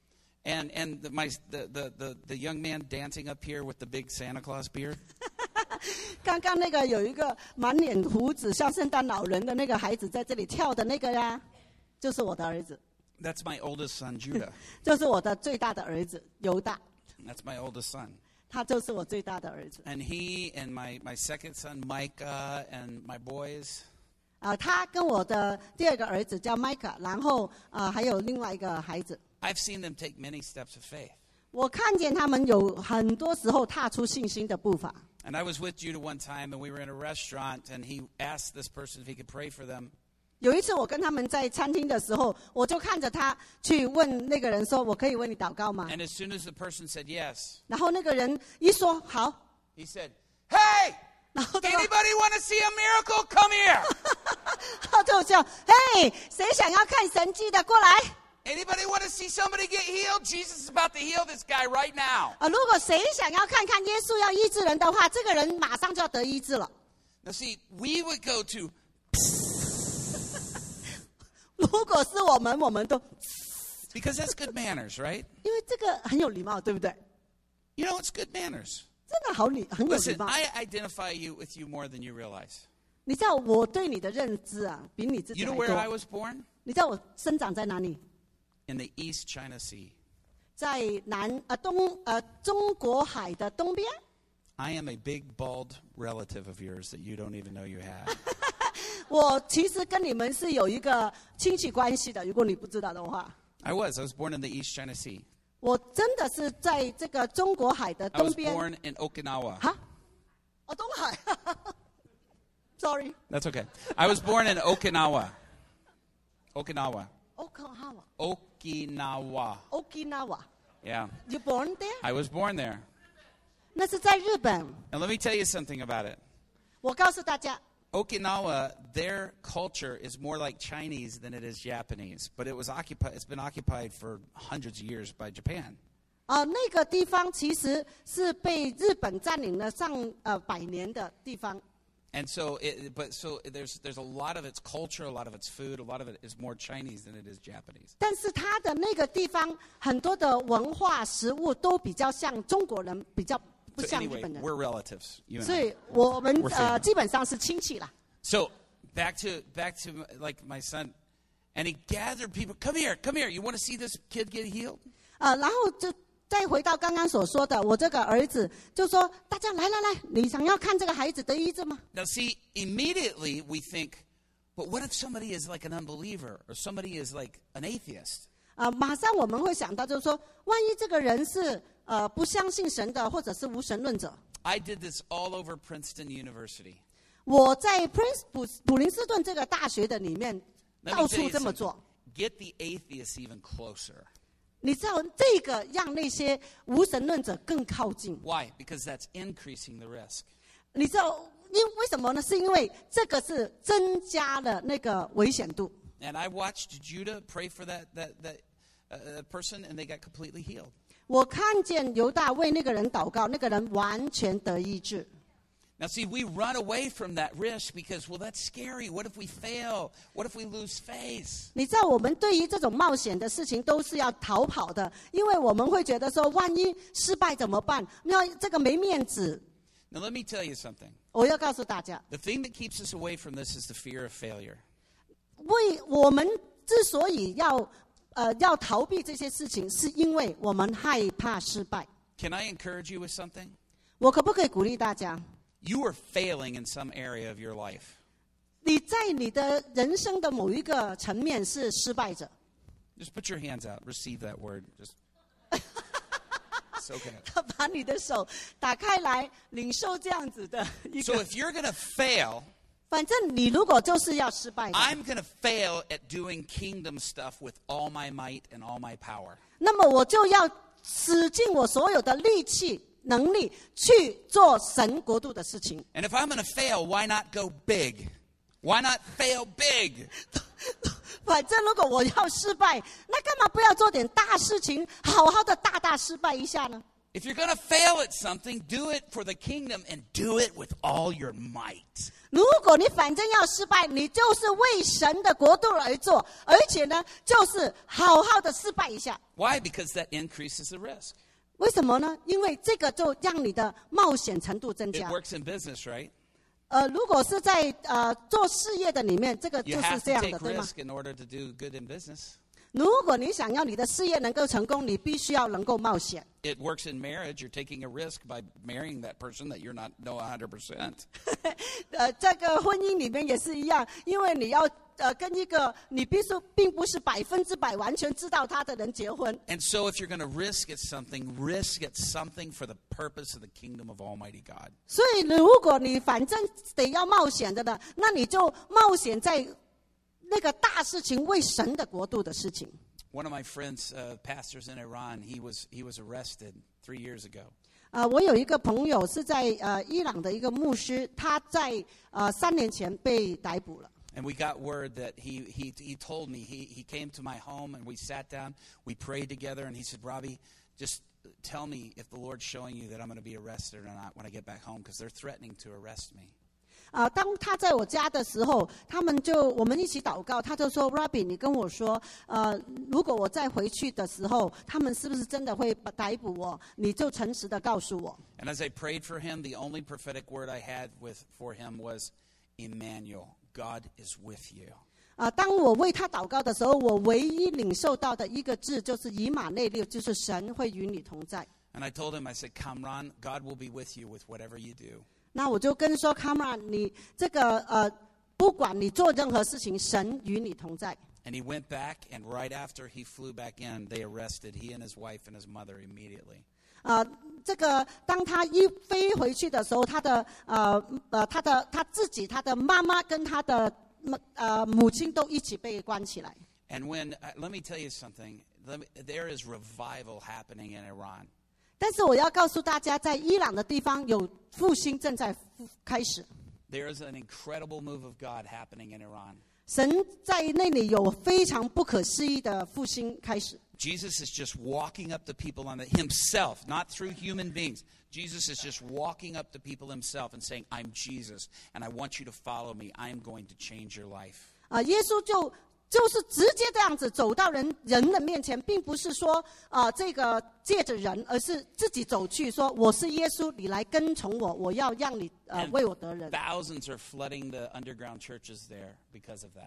And and the, my the, the, the, the young man dancing up here with the big Santa Claus beard. 刚刚那个有一个满脸胡子像圣诞老人的那个孩子在这里跳的那个呀，就是我的儿子， That's my oldest son, Judah. 就是我的最大的儿子犹大， That's my oldest son. 他就是我最大的儿子。 And he and my, my second son, Micah, and my boys, 啊、他跟我的第二个儿子叫 Micah， 然后啊、呃还有另外一个孩子， I've seen them take many steps of faith. 我看见他们有很多时候踏出信心的步伐。 And I was with Judah one time, and we were in a restaurant, and he asked this person if he could pray for them. 有一次我跟他们在餐厅的时候，我就看着他去问那个人说：“我可以为你祷告吗 And as soon as the person said yes,？” 然后那个人一说好， he said, "Hey, 然后他说 anybody want to see a miracle? Come here. 他就叫：“嘿，谁想要看神迹的过来 Anybody want to see somebody get healed? Jesus is about to heal this guy right now." 啊？如果谁想要看看耶稣要医治人的话，这个人马上就要得医治了。 Now see, we would go to, 如果是我们，我们都 because that's good manners, right? 因为这个很有礼貌，对不对？ You know, it's good manners. 真的好礼，很有礼 Listen, 貌。 I identify you with you more than you realize. 你知道我对你的认知啊，比你自己 You 还 know where I 多。 was born? 你知道我生长在哪里？ In the East China Sea. 在南呃东呃中国海的东边。 I am a big, bald relative of yours that you don't even know you have. 我其实跟你们是有一个亲戚关系的，如果你不知道的话。 I was. I was born in the East China Sea. 我真的是在这个中国海的 I 东 was 边。 born in Okinawa. 哈？哦，东海。Sorry。 That's okay. I was born in Okinawa. Okinawa. Okinawa。 Okinawa. Okinawa。 Yeah. You born there？ I was born there. 那是在日本。 And let me tell you something about it. 我告诉大家， Okinawa, their culture is more like Chinese than it is Japanese, but it was occupied. It's been occupied for hundreds of years by Japan. 啊、那个地方其实是被日本占领了上呃百年的地方。 And so, it, but so there's there's a lot of its culture, a lot of its food, a lot of it is more Chinese than it is Japanese. 但是它的那个地方很多的文化食物都比较像中国人，比较不 So 像日 anyway, 本人， we're relatives. You and 所 I. 以我们 We're 呃 family. 基本上是亲戚啦。 So back to back to like my son, And he gathered people. Come here, come here. You want to see this kid get healed? 呃，然后就再回到刚刚所说的，我这个儿子就说：“大家来来来，你想要看这个孩子得医治吗？” Now, see, immediately we think, but what if somebody is like an unbeliever or somebody is like an atheist? 啊、呃，马上我们会想到，就是说，万一这个人是呃不相信神的，或者是无神论者。 I did this all over Princeton University. 我在 Prince 普普林斯顿这个大学的里面 Let 到 me tell 处 you 这么 something. 做。 Get the atheists even closer. 你知道这个让那些无神论者更靠近。 Why? Because that's increasing the risk. 你知道因为什么呢？是因为这个是增加了那个危险度。 And I watched Judah pray for that that that uh, person, and they got completely healed. 我看见犹大为那个人祷告，那个人完全得医治。 Now, see, we run away from that risk because, well, that's scary. What if we fail? What if we lose faith? 你知道，我们对于这种冒险的事情都是要逃跑的，因为我们会觉得说，万一失败怎么办？那这个没面子。 Now, let me tell you something. 我要告诉大家， The thing that keeps us away from this is the fear of failure. 为我们之所以要呃要逃避这些事情，是因为我们害怕失败。 Can I encourage you with something? 我可不可以鼓励大家？ You are failing in some area of your life. 你在你的人生的某一个层面是失败者。 Just put your hands out. Receive that word. Just soak it up. 他把你的手打开来，领受这样子的一 So 个。 if you're going to fail, 反正你如果就是要失败的， I'm going to fail at doing kingdom stuff with all my might and all my power. 那么我就要使尽我所有的力气、能力去做神国度的事情。 And if I'm going to fail, why not go big? Why not fail big? 反正如果我要失败，那干嘛不要做点大事情，好好的大大失败一下呢？ If you're going to fail at something, do it for the kingdom and do it with all your might. 如果你反正要失败，你就是为神的国度而做，而且呢，就是好好的失败一下。 Why? Because that increases the risk. 为什么呢？因为这个就让你的冒险程度增 It 加。 works in business, right? 呃，如果是在呃做事业的里面，这个 You 就是 have 这 to 样 take 的，对吗？ risk in order to do good in business. 如果你想要你的事业能够成功，你必须要能够冒险。 It works in marriage. You're taking a risk by marrying that person that you're not know one hundred percent. 呃，这个婚姻里面也是一样，因为你要呃跟一个你必须并不是百分之百完全知道他的人结婚。 And so if you're going to risk at something, risk at something for the purpose of the kingdom of Almighty God. 所以如果你反正得要冒险的呢，那你就冒险在那个大事情为神的国度的事情。 One of my friends, uh, pastors in Iran, he was he was arrested three years ago. 呃，我有一个朋友是在呃伊朗的一个牧师，他在呃三年前被逮捕了。 And we got word that he he he told me he he came to my home and we sat down, we prayed together, and he said, Robbie, just tell me if the Lord's showing you that I'm going to be arrested or not when I get back home, because they're threatening to arrest me. 啊、当他在我家的时候，他们就我们一起祷告，他就说 ：“Rabbi， 你跟我说，呃，如果我再回去的时候，他们是不是真的会逮捕我？你就诚实的告诉我。” And as I prayed for him, the only prophetic word I had with for him was Emmanuel, God is with you. 啊、当我为他祷告的时候，我唯一领受到的一个字就是以马内利，就是神会与你同在。 And I told him, I said, Kamran, God will be with you with whatever you do. 那我就跟说 ，Kamran， 你这个呃，不管你做任何事情，神与你同在。 And he went back, and right after he flew back in, they arrested he and his wife and his mother immediately. 呃，这个当他一飞回去的时候，他的呃呃，他的他自己、他的妈妈跟他的呃母亲都一起被关起来。 And when, uh, let me tell you something, let me, there is revival happening in Iran. 但是我要告诉大家，在伊朗的地方有复兴正在开始。 There is an incredible move of God happening in Iran. 神在那里有非常不可思议的复兴开始。 Jesus is just walking up to people on the, himself, not through human beings. Jesus is just walking up to people himself and saying, I'm Jesus, and I want you to follow me. I am going to change your life. 啊、耶稣就就是直接这样子走到人人的面前，并不是说啊、呃、这个借着人，而是自己走去说我是耶稣，你来跟从我，我要让你呃 And 为我得人。 thousands are flooding the underground churches there because of that.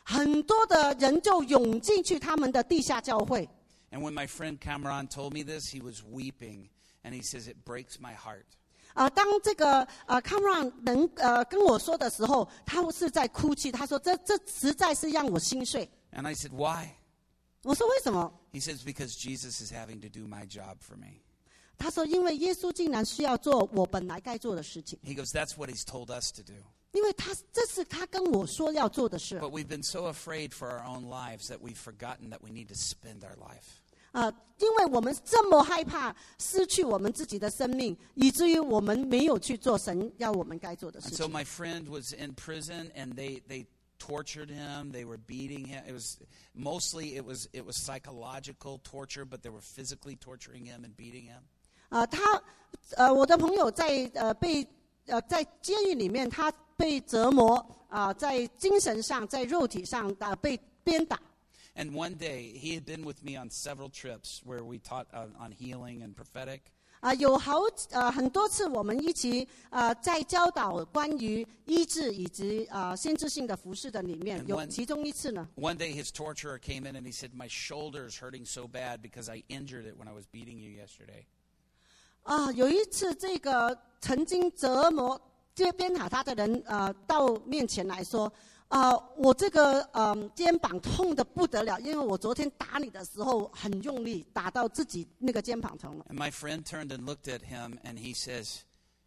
很多的人就涌进去他们的地下教会。 And when my friend Cameron told me this, he was weeping, and he says, it breaks my heart. 啊、当这个呃 Cameron 能呃跟我说的时候，他是在哭泣。他说：“这这实在是让我心碎。 And I said, why? ” 我说：“为什么？” He says, because Jesus is having to do my job for me. 他说：“因为耶稣竟然需要做我本来该做的事情， He goes, that's what he's told us to do. 因为他这是他跟我说要做的事。 But we've been so afraid for our own lives that we've forgotten that we need to spend our life. 啊、因为我们这么害怕失去我们自己的生命，以至于我们没有去做神要我们该做的事 And so 情。 my friend was in prison, and they, they tortured him. They were beating him. It was mostly it was it was psychological torture, but they were physically torturing him and beating him. 啊、他呃，我的朋友在呃被呃在监狱里面，他被折磨啊、在精神上、在肉体上啊、被鞭打。 And one day, he had been with me on several trips where we taught on, on healing and prophetic. 啊、有好呃很多次我们一起呃在教导关于医治以及呃先知性的服饰的里面， And 有 when- 其中一次呢， One day, his torturer came in and he said, my shoulder's hurting so bad because I injured it when I was beating you yesterday. 啊、有一次这个曾经折磨这鞭打他的人呃到面前来说。 啊、我这个嗯、呃肩膀痛得不得了，因为我昨天打你的时候很用力，打到自己那个肩膀疼了。 And my friend turned and looked at him and he says,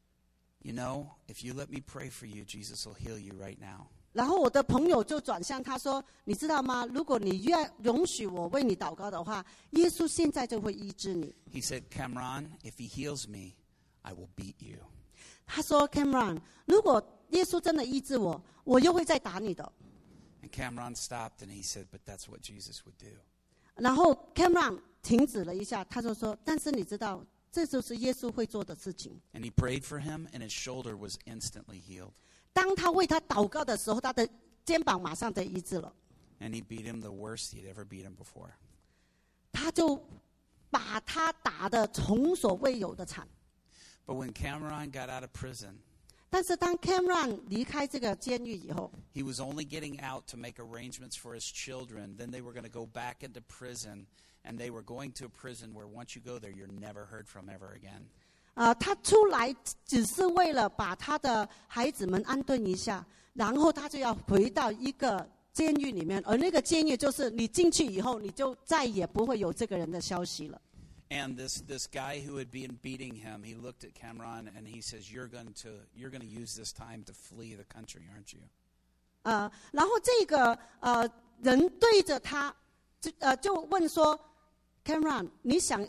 you know, if you let me pray for you, Jesus will heal you right now. 然后我的朋友就转向他说：“你知道吗？如果你愿容许我为你祷告的话，耶稣现在就会医治你。” He said, Cameron, if he heals me, I will beat you. 他说 ：“Cameron，如果耶稣真的医治我，我又会再打你的。” And Cameron stopped and he said, but that's what Jesus would do. 然后 Cameron 停止了一下，他就说：“但是你知道，这就是耶稣会做的事情。” And he prayed for him and his shoulder was instantly healed. 当他为他祷告的时候，他的肩膀马上就医治了。 And he beat him the worst he'd ever beat him before. 他就把他打得从所未有的惨。 But when Cameron got out of prison, 但是当 Cameron 离开这个监狱以后， he was only getting out to make arrangements for his children. Then they were going to go back into prison, and they were going to a prison where once you go there, you're never heard from ever again. 啊，他出来只是为了把他的孩子们安顿一下，然后他就要回到一个监狱里面，而那个监狱就是你进去以后，你就再也不会有这个人的消息了。 And this, this guy who had been beating him, he looked at Cameron and he says, "You're going to you're going to use this time to flee the country, aren't you?" 呃，然后这个呃人对着他，就呃就问说 ，Cameron，你想？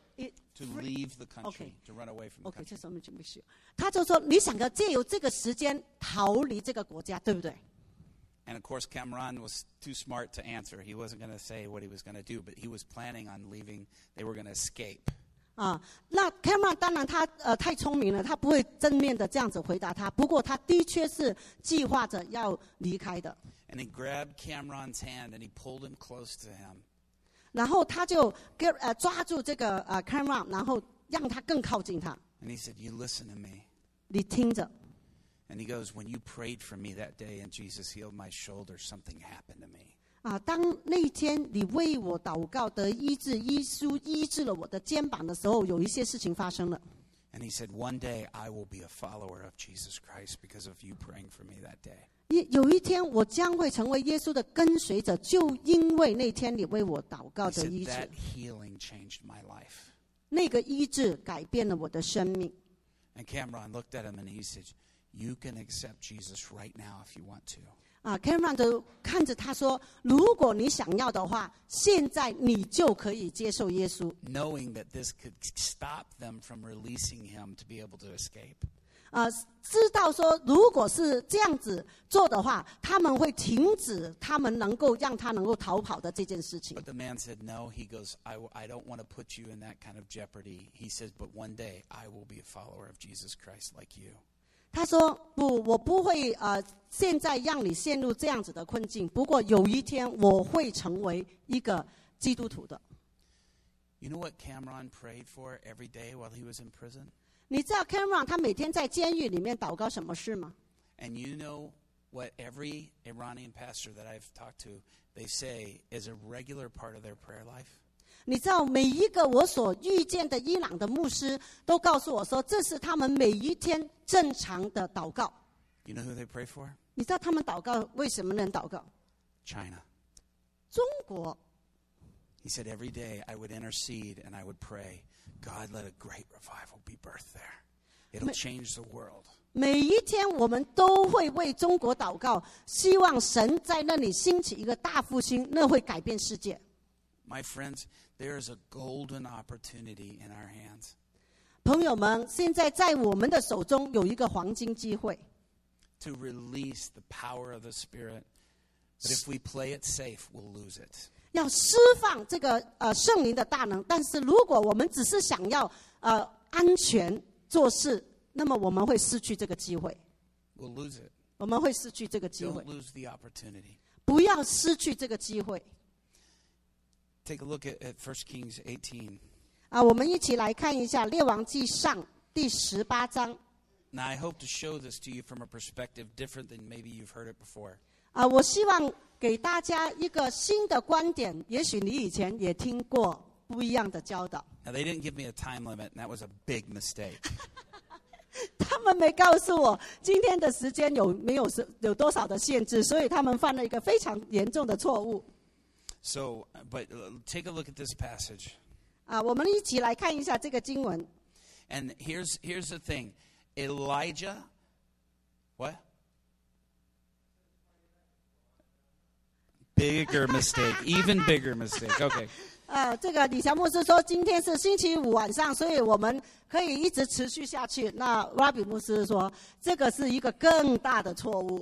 To leave the country, Okay. to run away from the OK， country. 这什么就没事。他就说你想个借由这个时间逃离这个国家，对不对？ And of course, Cameron was too smart to answer. He wasn't going to say what he was going to do, but he was planning on leaving. They were going to escape. 啊，那 Cameron 当然他呃太聪明了，他不会正面的这样子回答他。不过他的确是计划着要离开的。 And he grabbed Cameron's hand and he pulled him close to him. 然后他就跟呃抓住这个呃 Cameron， 然后让他更靠近他。 And he said, "You listen to me." 你听着。 And he goes, "When you prayed for me that day and Jesus healed my shoulder, something happened to me." 啊，当那一天你为我祷告得医治，耶稣医治了我的肩膀的时候，有一些事情发生了。 And he said, "One day I will be a follower of Jesus Christ because of you praying for me that day." 一有一天我将会成为耶稣的跟随者，就因为那天你为我祷告 He 的医 said, 治， "That healing changed my life." 那个医治改变了我的生命。 And Cameron looked at him and he said, "You can accept Jesus right now if you want to." 啊 ，Cameron 就看着他说：“如果你想要的话，现在你就可以接受耶稣。 Knowing that this could stop them from releasing him to be able to escape. 啊，知道说，如果是这样子做的话，他们会停止他们能够让他能够逃跑的这件事情。 But the man said, "No." He goes, I, w- I don't want to put you in that kind of jeopardy. He says, "But one day I will be a follower of Jesus Christ like you." 他说：“不，我不会呃，现在让你陷入这样子的困境。不过有一天，我会成为一个基督徒的。 You know what Cameron prayed for every day while he was in prison? 你知道 Cameron 他每天在监狱里面祷告什么事吗？ And you know what every Iranian pastor that I've talked to, they say is a regular part of their prayer life? 你知道每一个我所遇见的伊朗的牧师都告诉我说，这是他们每一天正常的祷告。 You know who they pray for? 你知道他们祷告为什么能祷告？ China. 中国。 He said every day I would intercede and I would pray, God, let a great revival be birthed there. It'll change the world. 每一天我们都会为中国祷告，希望神在那里兴起一个大复兴，那会改变世界。 My friends, there is a golden opportunity in our hands. 朋友们，现在在我们的手中有一个黄金机会， To release the power of the Spirit. But if we play it safe, we'll lose it. 要释放这个呃圣灵的大能。但是如果我们只是想要呃安全做事，那么我们会失去这个机会。 We'll lose it. 我们会失去这个机会 Don't， lose the opportunity. 不要失去这个机会。 Take a look at, at First Kings eighteen. 啊，我们一起来看一下《列王纪上》第十八章。 Now, I hope to show this to you from a perspective different than maybe you've heard it before. 啊，我希望给大家一个新的观点，也许你以前也听过不一样的教导。 Now, they didn't give me a time limit, and that was a big mistake. 他们没告诉我今天的时间有没有是有多少的限制，所以他们犯了一个非常严重的错误。 So, but uh, take a look at this passage. 啊，我们一起来看一下这个经文。 And here's here's the thing. Elijah, what? Bigger mistake, even bigger mistake. Okay. 呃，这个李强牧师说今天是星期五晚上，所以我们可以一直持续下去。那 Rabbi 牧师说这个是一个更大的错误。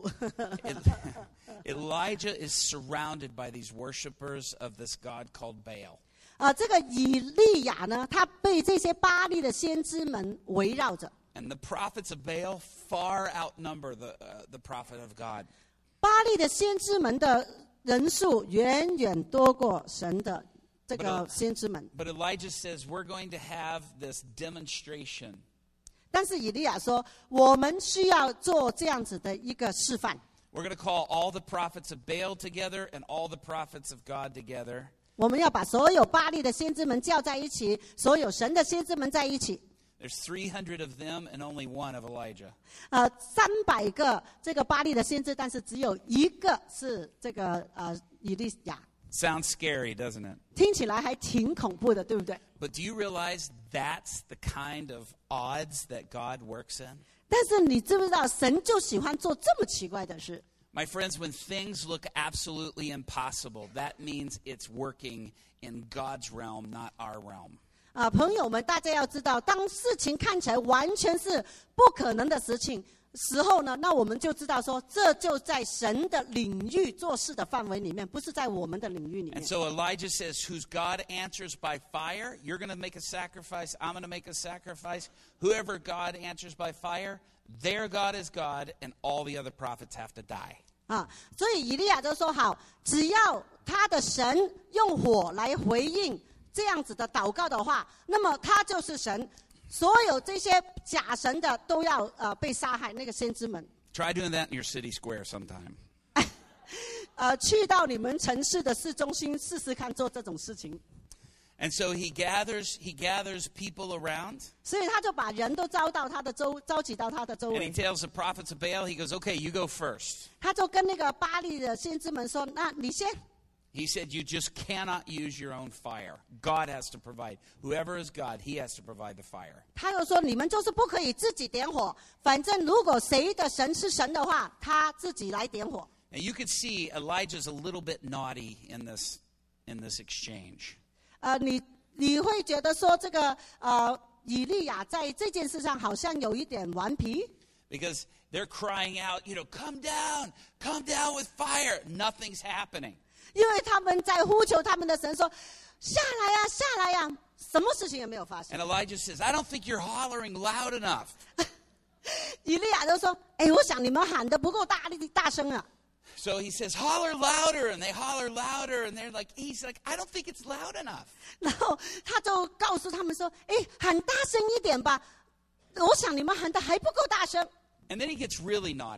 Elijah is surrounded by these worshipers of this god called Baal. 啊，这个以利亚呢，他被这些巴利的先知们围绕着。 And the prophets of Baal far outnumber the uh, the prophet of God. 巴利的先知们的人数远远多过神的这个先知们。 But Elijah says we're going to have this demonstration. 但是以利亚说，我们需要做这样子的一个示范。 We're going to call all the prophets of Baal together and all the prophets of God together. 我们要把所有巴利的先知们叫在一起，所有神的先知们在一起。 There's three hundred of them and only one of Elijah. 呃，三百个这个巴利的先知，但是只有一个是这个呃以利亚。 Sounds scary, doesn't it? 听起来还挺恐怖的，对不对？ But do you realize that's the kind of odds that God works in? 但是你知不知道，神就喜欢做这么奇怪的事？ My friends, when things look absolutely impossible, that means it's working in God's realm, not our realm. 啊，朋友们，大家要知道，当事情看起来完全是不可能的事情时候呢，那我们就知道说，这就在神的领域做事的范围里面，不是在我们的领域里面。 And so Elijah says, whose God answers by fire, you're going to make a sacrifice, I'm going to make a sacrifice. Whoever God answers by fire, their God is God, and all the other prophets have to die. 啊，所以以利亚就说好，只要他的神用火来回应这样子的祷告的话，那么他就是神，所有这些假神的都要呃被杀害。那个先知们， Try doing that in your city square sometime. 呃，去到你们城市的市中心试试看做这种事情。 And so he gathers, he gathers people around, 所以他就把人都招到他的周，召集到他的周 and he 围。 tells the prophets of Baal, he goes, okay, you go first. 他就跟那个巴利的先知们说：“那你先。” He said, you just cannot use your own fire. God has to provide. Whoever is God, he has to provide the fire. 他又说：“你们就是不可以自己点火，反正如果谁的神是神的话，他自己来点火。” And you could see Elijah's a little bit naughty in this, in this exchange. 呃，你你会觉得说这个呃，以利亚在这件事上好像有一点顽皮， Because they're crying out, you know, come down, come down with fire. Nothing's happening. 因为他们在呼求他们的神说：“下来呀、啊，下来呀、啊！”什么事情也没有发生 And。Elijah says, I don't think you're hollering loud enough. 以利亚就说：“哎，我想你们喊得不够大力大声啊。” So he says, holler louder, and they holler louder, and they're like, he's like, I don't think it's loud enough. 然后他就告诉他们说：“哎，喊大声一点吧，我想你们喊得还不够大声。” And then he gets really naughty.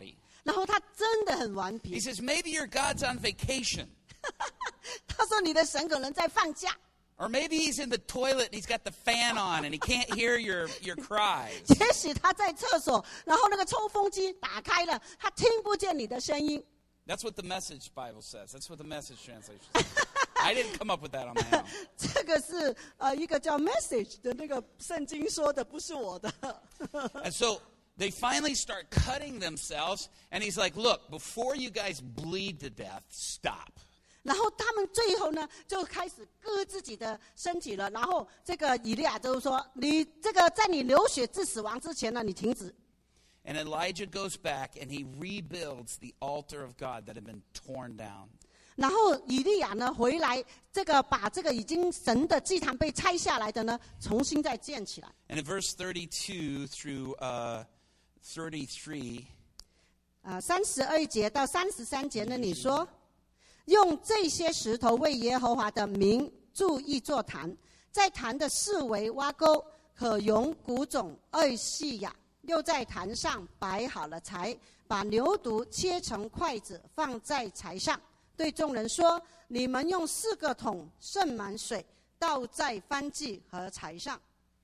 然后他真的很顽 He 皮， says, maybe your God's on vacation. 他说你的神可能在放假， Or maybe he's in the toilet and he's got the fan on and he can't hear your, your cries. 也许他在厕所，然后那个抽风机打开了，他听不见你的声音。 That's what the Message Bible says. That's what the Message translation says. I didn't come up with that on my own. 这个是呃一个叫 Message 的那个圣经说的，不是我的。 And so they finally start cutting themselves, and he's like, look, before you guys bleed to death, stop. 然后他们最后呢，就开始割自己的身体了。然后这个以利亚就说：“你这个在你流血至死亡之前呢，你停止。” And Elijah goes back and he rebuilds the altar of God that had been torn down. 然后以利亚呢回来，这个把这个已经神的祭坛被拆下来的呢，重新再建起来。 And in verse thirty-two through uh, thirty-three, 啊，三十二节到三十三节呢，你说用这些石头为耶和华的名筑一座坛，在坛的四围挖沟，可容谷种二细亚。又在坛上摆好了柴，把牛犊切成筷子放在柴上，对众人说：“你们用四个桶盛满水，倒在燔祭和柴上。”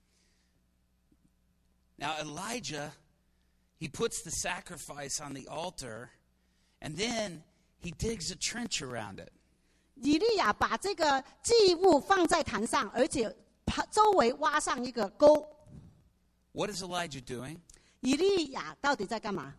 now Elijah, he puts the sacrifice on the altar, and then he digs a trench around it. 以利亚把这个祭物放在坛上，而且周围挖上一个沟。 What is Elijah doing? 以利亚到底在干嘛？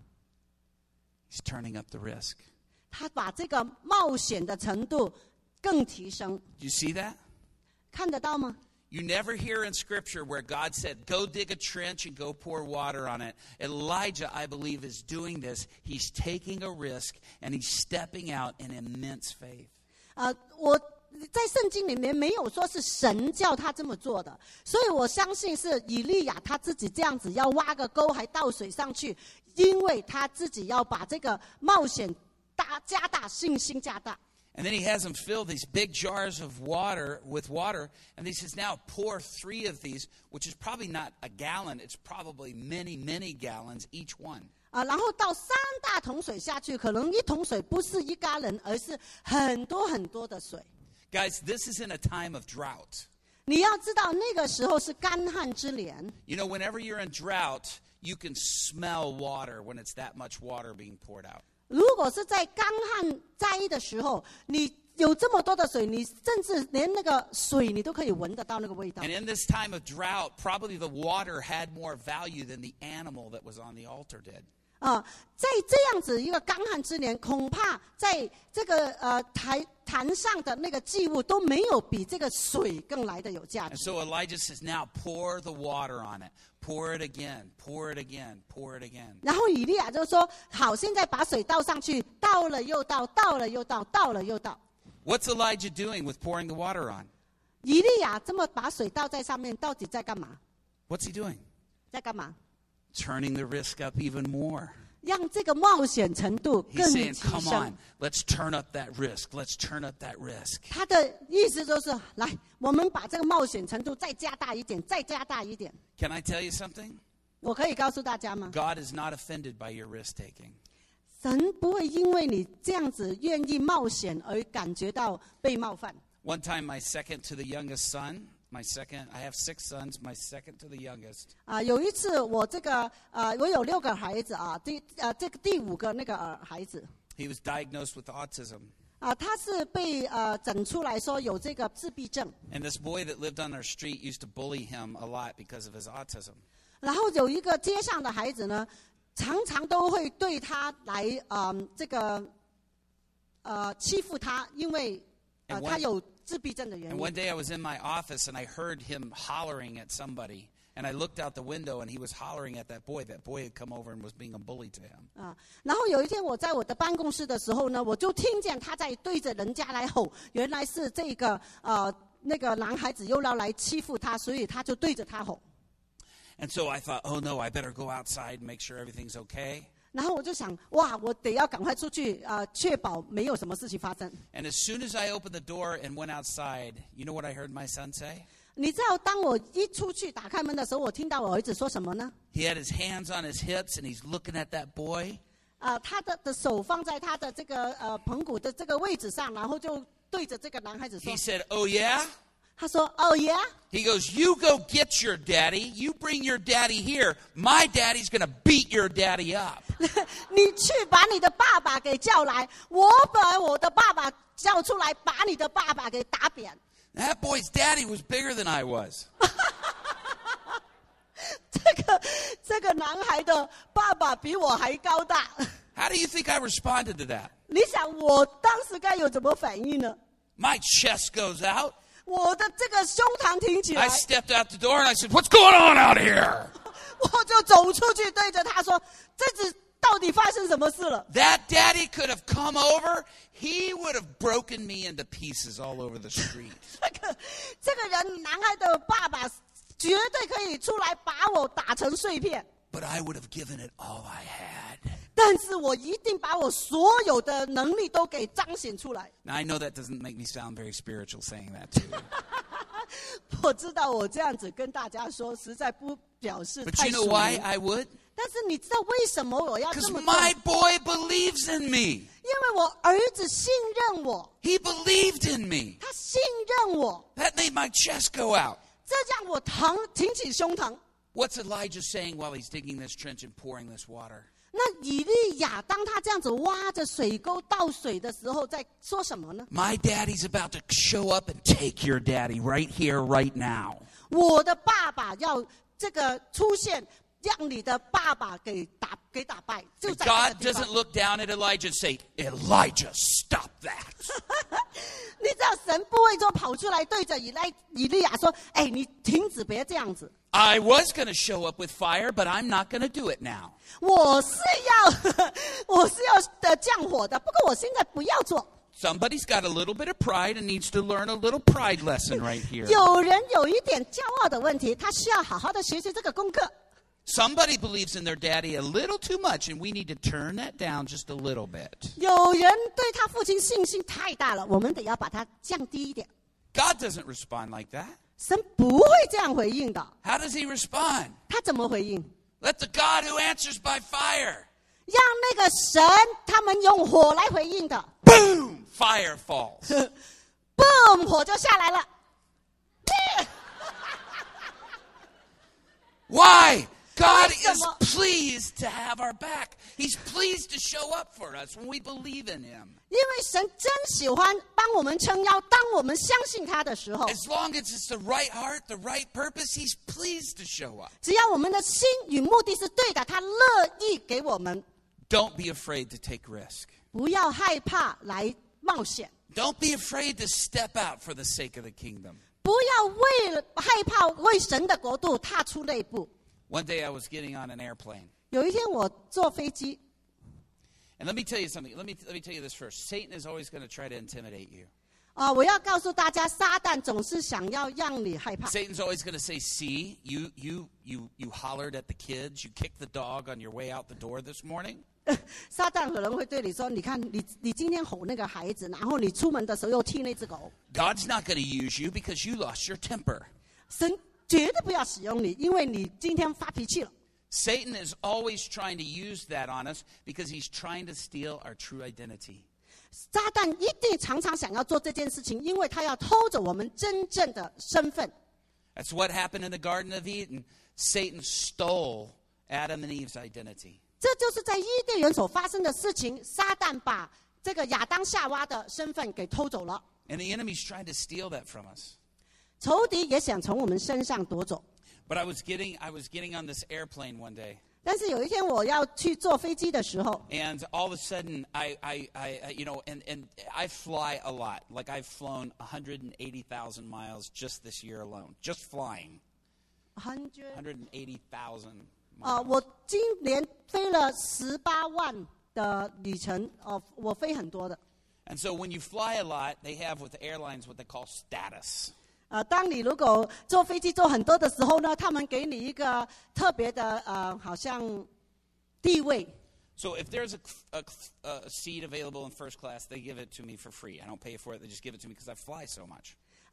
He's turning up the risk. 他把这个冒险的程度更提升， Do you see that? 看得到吗？ You never hear in Scripture where God said, go dig a trench and go pour water on it. Elijah, I believe, is doing this. He's taking a risk and he's stepping out in immense faith. 呃，我在圣经里面没有说是神叫他这么做的，所以我相信是以利亚他自己这样子要挖个沟还倒水上去，因为他自己要把这个冒险大加大，信心加大。 And then he has them fill these big jars of water with water. And he says, now pour three of these, which is probably not a gallon. It's probably many, many gallons each one. 啊，然后倒三大桶水下去，可能一桶水不是一家人，而是很多很多的水。 Guys, this is in a time of drought. 你要知道，那个时候是干旱之年。 You know, whenever you're in drought, you can smell water when it's that much water being poured out. 如果是在干旱灾的时候，你有这么多的水，你甚至连那个水你都可以闻得到那个味道。 And in this time of drought, probably the water had more value than the animal that was on the altar did. 啊、呃，在这样子一个干旱之年，恐怕在这个呃坛坛上的那个祭物都没有比这个水更来的有价 And 值。 so Elijah says, now pour the water on it. Pour it again, pour it again, pour it again. 然后以利亚就说：“好，现在把水倒上去，倒了又倒，倒了又倒，倒了又倒。” What's Elijah doing with pouring the water on? 以利亚这么把水倒在上面，到底在干嘛？ What's he doing? 在干嘛？ Turning the risk up even more. 让这个冒险程度 He's 更 saying, 提 come 升 on,。let's turn up that risk. Let's turn up that risk. 他的意思就是，来，我们把这个冒险程度再加大一点，再加大一点。 Can I tell you something? 我可以告诉大家吗？ God is not offended by your risk taking. 神不会因为你这样子愿意冒险而感觉到被冒犯。 One time, my second to the youngest son, my second, I have six sons, my second to the youngest. 啊、有一次我这个呃，我有六个孩子啊，第呃这个第五个那个儿孩子 He was diagnosed with autism. 啊、他是被呃诊出来说有这个自闭症。 And this boy that lived on our street used to bully him a lot because of his autism. 然后有一个街上的孩子呢，常常都会对他来呃这个呃欺负他，因为呃 And one- 他有自闭症的原 And 因。 one day I was in my office and I heard him hollering at somebody. And I looked out the window and he was hollering at that boy. That boy had come over and was being a bully to him. 啊，然后有一天我在我的办公室的时候呢，我就听见他在对着人家来吼，原来是这个呃那个男孩子又要来欺负他，所以他就对着他吼。 And so I thought, oh no, I better go outside and make sure everything's okay. 然后我就想，哇，我得要赶快出去啊、呃，确保没有什么事情发生。 And as soon as I opened the door and went outside, you know what I heard my son say? 你知道，当我一出去打开门的时候，我听到我儿子说什么呢？ He had his hands on his hips and he's looking at that boy. 呃他的的手放在他的这个呃盆骨的这个位置上，然后就对着这个男孩子说 He said, "Oh yeah?" 他说 Oh yeah He goes, "You go get your daddy. You bring your daddy here. My daddy's going to beat your daddy up." 你去把你的爸爸给叫来，我把我的爸爸叫出来，把你的爸爸给打扁。 That boy's daddy was bigger than I was. 这个这个男孩的爸爸比我还高大， How do you think I responded to that? 你想我当时该有怎么反应呢？ My chest goes out. 我的这个胸膛挺起 I 来， stepped out the door and I said, "What's going on out here?" 我就走出去对着他说：“这次到底发生什么事了？” That daddy could have come over. He would have broken me into pieces all over the street. 这个这个人，男孩的爸爸绝对可以出来把我打成碎片， But I would have given it all I had. 但是我一定把我所有的能力都给彰显出来。 Now, I know that doesn't make me sound very spiritual saying that to you. 我知道我这样子跟大家说，实在不表示 But 太 you 属 know why 灵。 I would? 但是你知道为什么我要 Because 这么做？ my boy believes in me. 因为我儿子信任我， He believed in me. 他信任我， That made my chest go out. 这让我疼挺起胸膛。 What's Elijah saying while he's digging this trench and pouring this water? 那以利亚当他这样子挖着水沟倒水的时候，在说什么呢？ My daddy's about to show up and take your daddy right here, right now. 我的爸爸要这个出现，让你的爸爸给打给打败，就 And 在这个 God 地方 doesn't look down at Elijah and say, "Elijah, stop that." 你知道神不会说跑出来对着以来以利亚说：“哎，你停止，别这样子。 I was going to show up with fire, but I'm not going to do it now. 我是要我是要的降火的，不过我现在不要做。” Somebody's got a little bit of pride and needs to learn a little pride lesson right here. 有人有一点骄傲的问题，他需要好好的学习这个功课。 Somebody believes in their daddy a little too much, and we need to turn that down just a little bit. 有人对他父亲信心太大了，我们得要把它降低一点。 God doesn't respond like that. 神不会这样回应的， How does he respond? 他怎么回应？ Let the God who answers by fire, 让那个神他们用火来回应的， boom, fire falls. boom， 火就下来了。 Why? God is 为什么？ pleased to have our back. He's pleased to show up for us when we believe in him. 因为神真喜欢帮我们撑腰，当我们相信他的时候， As long as it's the right heart, the right purpose, he's pleased to show up. 只要我们的心与目的是对的，他乐意给我们。 Don't be afraid to take risk. 不要害怕来冒险， Don't be afraid to step out for the sake of the kingdom. 不要为了害怕为神的国度踏出那一步。 One day I was getting on an airplane. 有一天我坐飞机， And let me tell you something. Let me, let me tell you this first. Satan is always going to try to intimidate you. 啊、我要告诉大家，撒旦总是想要让你害怕。 Satan's always going to say, "See, you, you, you, you hollered at the kids. You kicked the dog on your way out the door this morning." 撒旦可能会对你说：“你看，你你今天吼那个孩子，然后你出门的时候又踢那只狗。 God's not going to use you because you lost your temper. 神绝对不要使用你，因为你今天发脾气了。 Satan is always trying to use that on us because he's trying to steal our true identity. 撒旦一定常常想要做这件事情，因为他要偷走我们真正的身份。 That's what happened in the Garden of Eden. Satan stole Adam and Eve's identity. 这就是在伊甸园所发生的事情。撒旦把这个亚当夏娃的身份给偷走了， And the enemy's trying to steal that from us. 仇敌也想从我们身上夺走。 But I was getting I was getting on this airplane one day, 但是有一天我要去坐飞机的时候， and all of a sudden I I, I I- you know and, and I fly a lot. Like I've flown one hundred eighty thousand miles just this year alone. Just flying. hundred one hundred eighty thousand 啊、 miles. 我今年飞了十八万的里程，哦、我飞很多的。 And so when you fly a lot, they have with the airlines what they call status. 呃，当你如果坐飞机坐很多的时候呢，他们给你一个特别的呃，好像地位。 So if there's a, a, a seat available in first class, they give it to me for free. I don't pay for it. They just give it to me because I fly so much.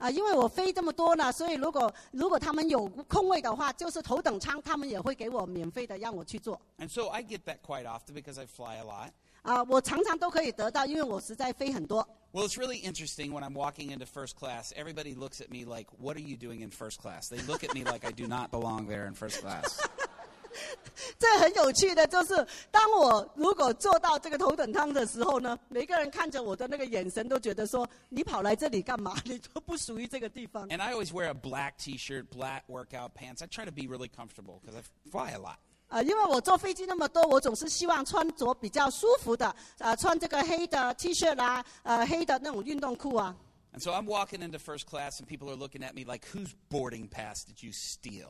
啊，因为我飞这么多呢，所以如果如果他们有空位的话，就是头等舱，他们也会给我免费的让我去坐。 And so I get that quite often because I fly a lot. 啊，我常常都可以得到，因为我实在飞很多。 Well, it's really interesting when I'm walking into first class. Everybody looks at me like, "What are you doing in first class?" They look at me like I do not belong there in first class. 这很有趣的就是，当我如果坐到这个头等舱的时候呢，每个人看着我的那个眼神都觉得说：“你跑来这里干嘛？你都不属于这个地方。” And I always wear a black T-shirt, black workout pants. I try to be really comfortable because I fly a lot. 啊，因为我坐飞机那么多，我总是希望穿着比较舒服的，啊，穿这个黑的 T 恤啦，呃，黑的那种运动裤啊。 And so I'm walking into first class, and people are looking at me like, "Whose boarding pass did you steal?"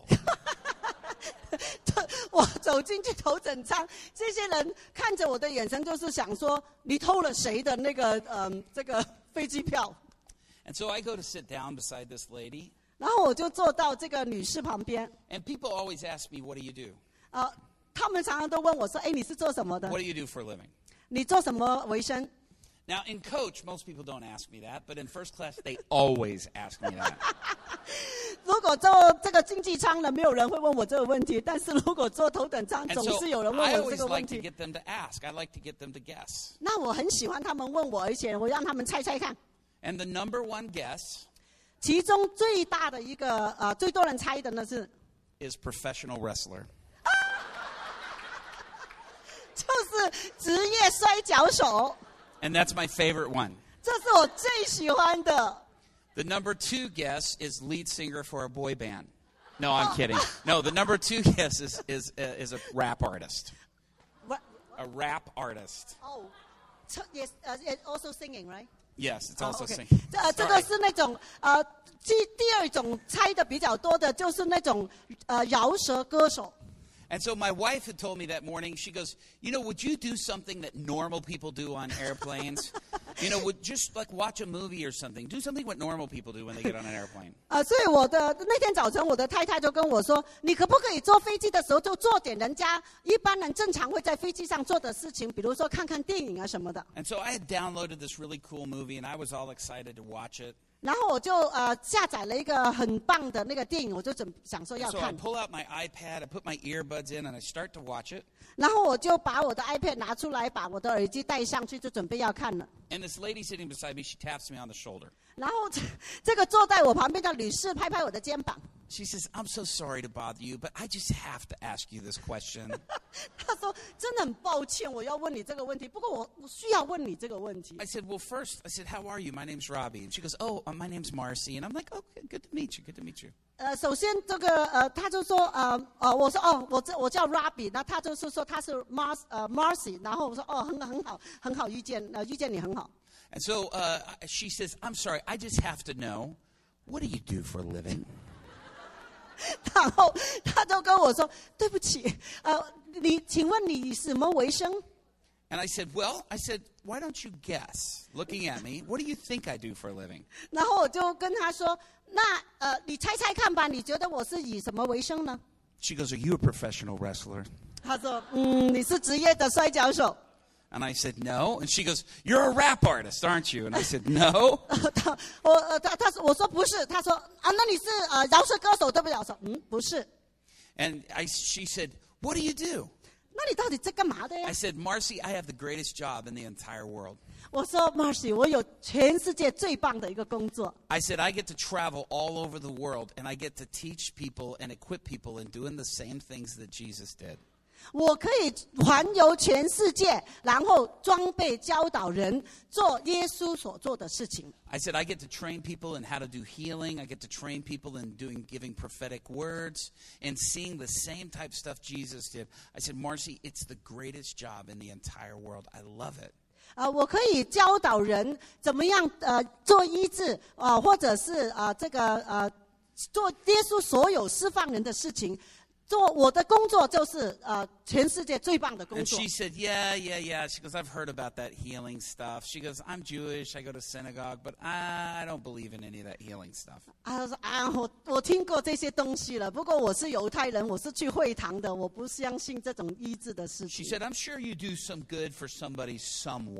我走进去头等舱，这些人看着我的眼神就是想说：“你偷了谁的那个嗯、呃、这个飞机票？” And so I go to sit down beside this lady. 然后我就坐到这个女士旁边。 And people always ask me, "What do you do?" 啊，他们常常都问我说：“哎，你是做什么的？ What do you do for a living? 你做什么为生？” Now, in coach, most people don't ask me that, but in first class, they always ask me that. 如果坐这个经济舱呢，没有人会问我这个问题；但是如果坐头等舱， And 总 so 是有人 I 问我这 always 个问 like to 题。 get them to ask. I like to get them to guess. 那我很喜欢他们问我，而且我让他们猜猜看。 And the number one guess 其中最大的一个呃，最多人猜的呢是， is professional wrestler. 就是职业摔跤手， And that's my favorite one. 这是我最喜欢的。 The number two guess is lead singer for a boy band. No, I'm kidding. No, the number two guess is is uh, is a rap artist. What? A rap artist. Oh, so yes, uh, it's also singing, right? Yes, it's also OK， singing. 这呃这 Sorry. 个是那种呃，第第二种猜的比较多的，就是那种呃饶舌歌手。 And so my wife had told me that morning, she goes, "You know, would you do something that normal people do on airplanes? You know, would just like watch a movie or something. Do something what normal people do when they get on an airplane." 啊，所以我的那天早晨，我的太太就跟我说：“你可不可以坐飞机的时候就做点人家一般人正常会在飞机上做的事情，比如说看看电影啊什么的。” And so I had downloaded this really cool movie, and I was all excited to watch it. 然后我就呃下载了一个很棒的那个电影，我就准想说要 So I 看。 pull out my iPad, I put my earbuds in, and I start to watch it. 然后我就把我的 iPad 拿出来，把我的耳机戴上去，就准备要看了。 And this lady sitting beside me, she taps me on the shoulder. 然后这这个坐在我旁边的女士拍拍我的肩膀， She says, "I'm so sorry to bother you, but I just have to ask you this question." 她说：“真的很抱歉，我要问你这个问题，不过我我需要问你这个问题。” I said, "Well, first," I said, "How are you? My name's Robbie." And she goes, "Oh, uh, my name's Marcy." And I'm like, "Okay, good to meet you. Good to meet you." 呃，首先这个呃，他就说呃呃，我说哦，我这我叫 Robbie，那他就是说他是 Mar 呃 Marcy，然后我说哦，很很好，很好遇见，呃，遇见你很好。 And so uh, she says, "I'm sorry, I just have to know, what do you do for a living?" 然后他就跟我说：“对不起，呃，你请问你以什么为生？” And I said, "Well," I said, "why don't you guess?" Looking at me, "What do you think I do for a living?" 然后我就跟他说：“那呃，你猜猜看吧，你觉得我是以什么为生呢 She goes, "Are you a professional wrestler?" ？” 他说：“嗯，你是职业的摔跤手。 And I said, "No." And she goes, "You're a rap artist, aren't you?" And I said, "No." 他我呃他他说我说不是，他说啊，那你是呃饶舌歌手对不对？我说嗯，不是。 And I, she said, "What do you do?" 那你到底在干嘛的呀 I？ said, "Marcy, I have the greatest job in the entire world." 我说 Marcy， 我有全世界最棒的一个工作。 I said, "I get to travel all over the world, and I get to teach people and equip people in doing the same things that Jesus did." 我可以环游全世界，然后装备教导人做耶稣所做的事情。 I said, "I get to train people in how to do healing. I get to train people in doing giving prophetic words and seeing the same type stuff Jesus did." I said, "Marcy, it's the greatest job in the entire world. I love it." 呃，我可以教导人怎么样呃做医治啊、呃，或者是啊、呃、这个呃做耶稣所有释放人的事情。做我的工作就是呃全世界最棒的工 And 作。 she said, "Yeah, yeah, yeah." She goes, "I've heard about that healing stuff." She goes, "I'm Jewish. I go to synagogue, but I don't believe in any of that healing stuff." 啊，他说啊，我我听过这些东西了，不过我是犹太人，我是去会堂的，我不相信这种医治的事 She 情。 said, "I'm sure you do some good for somebody somewhere."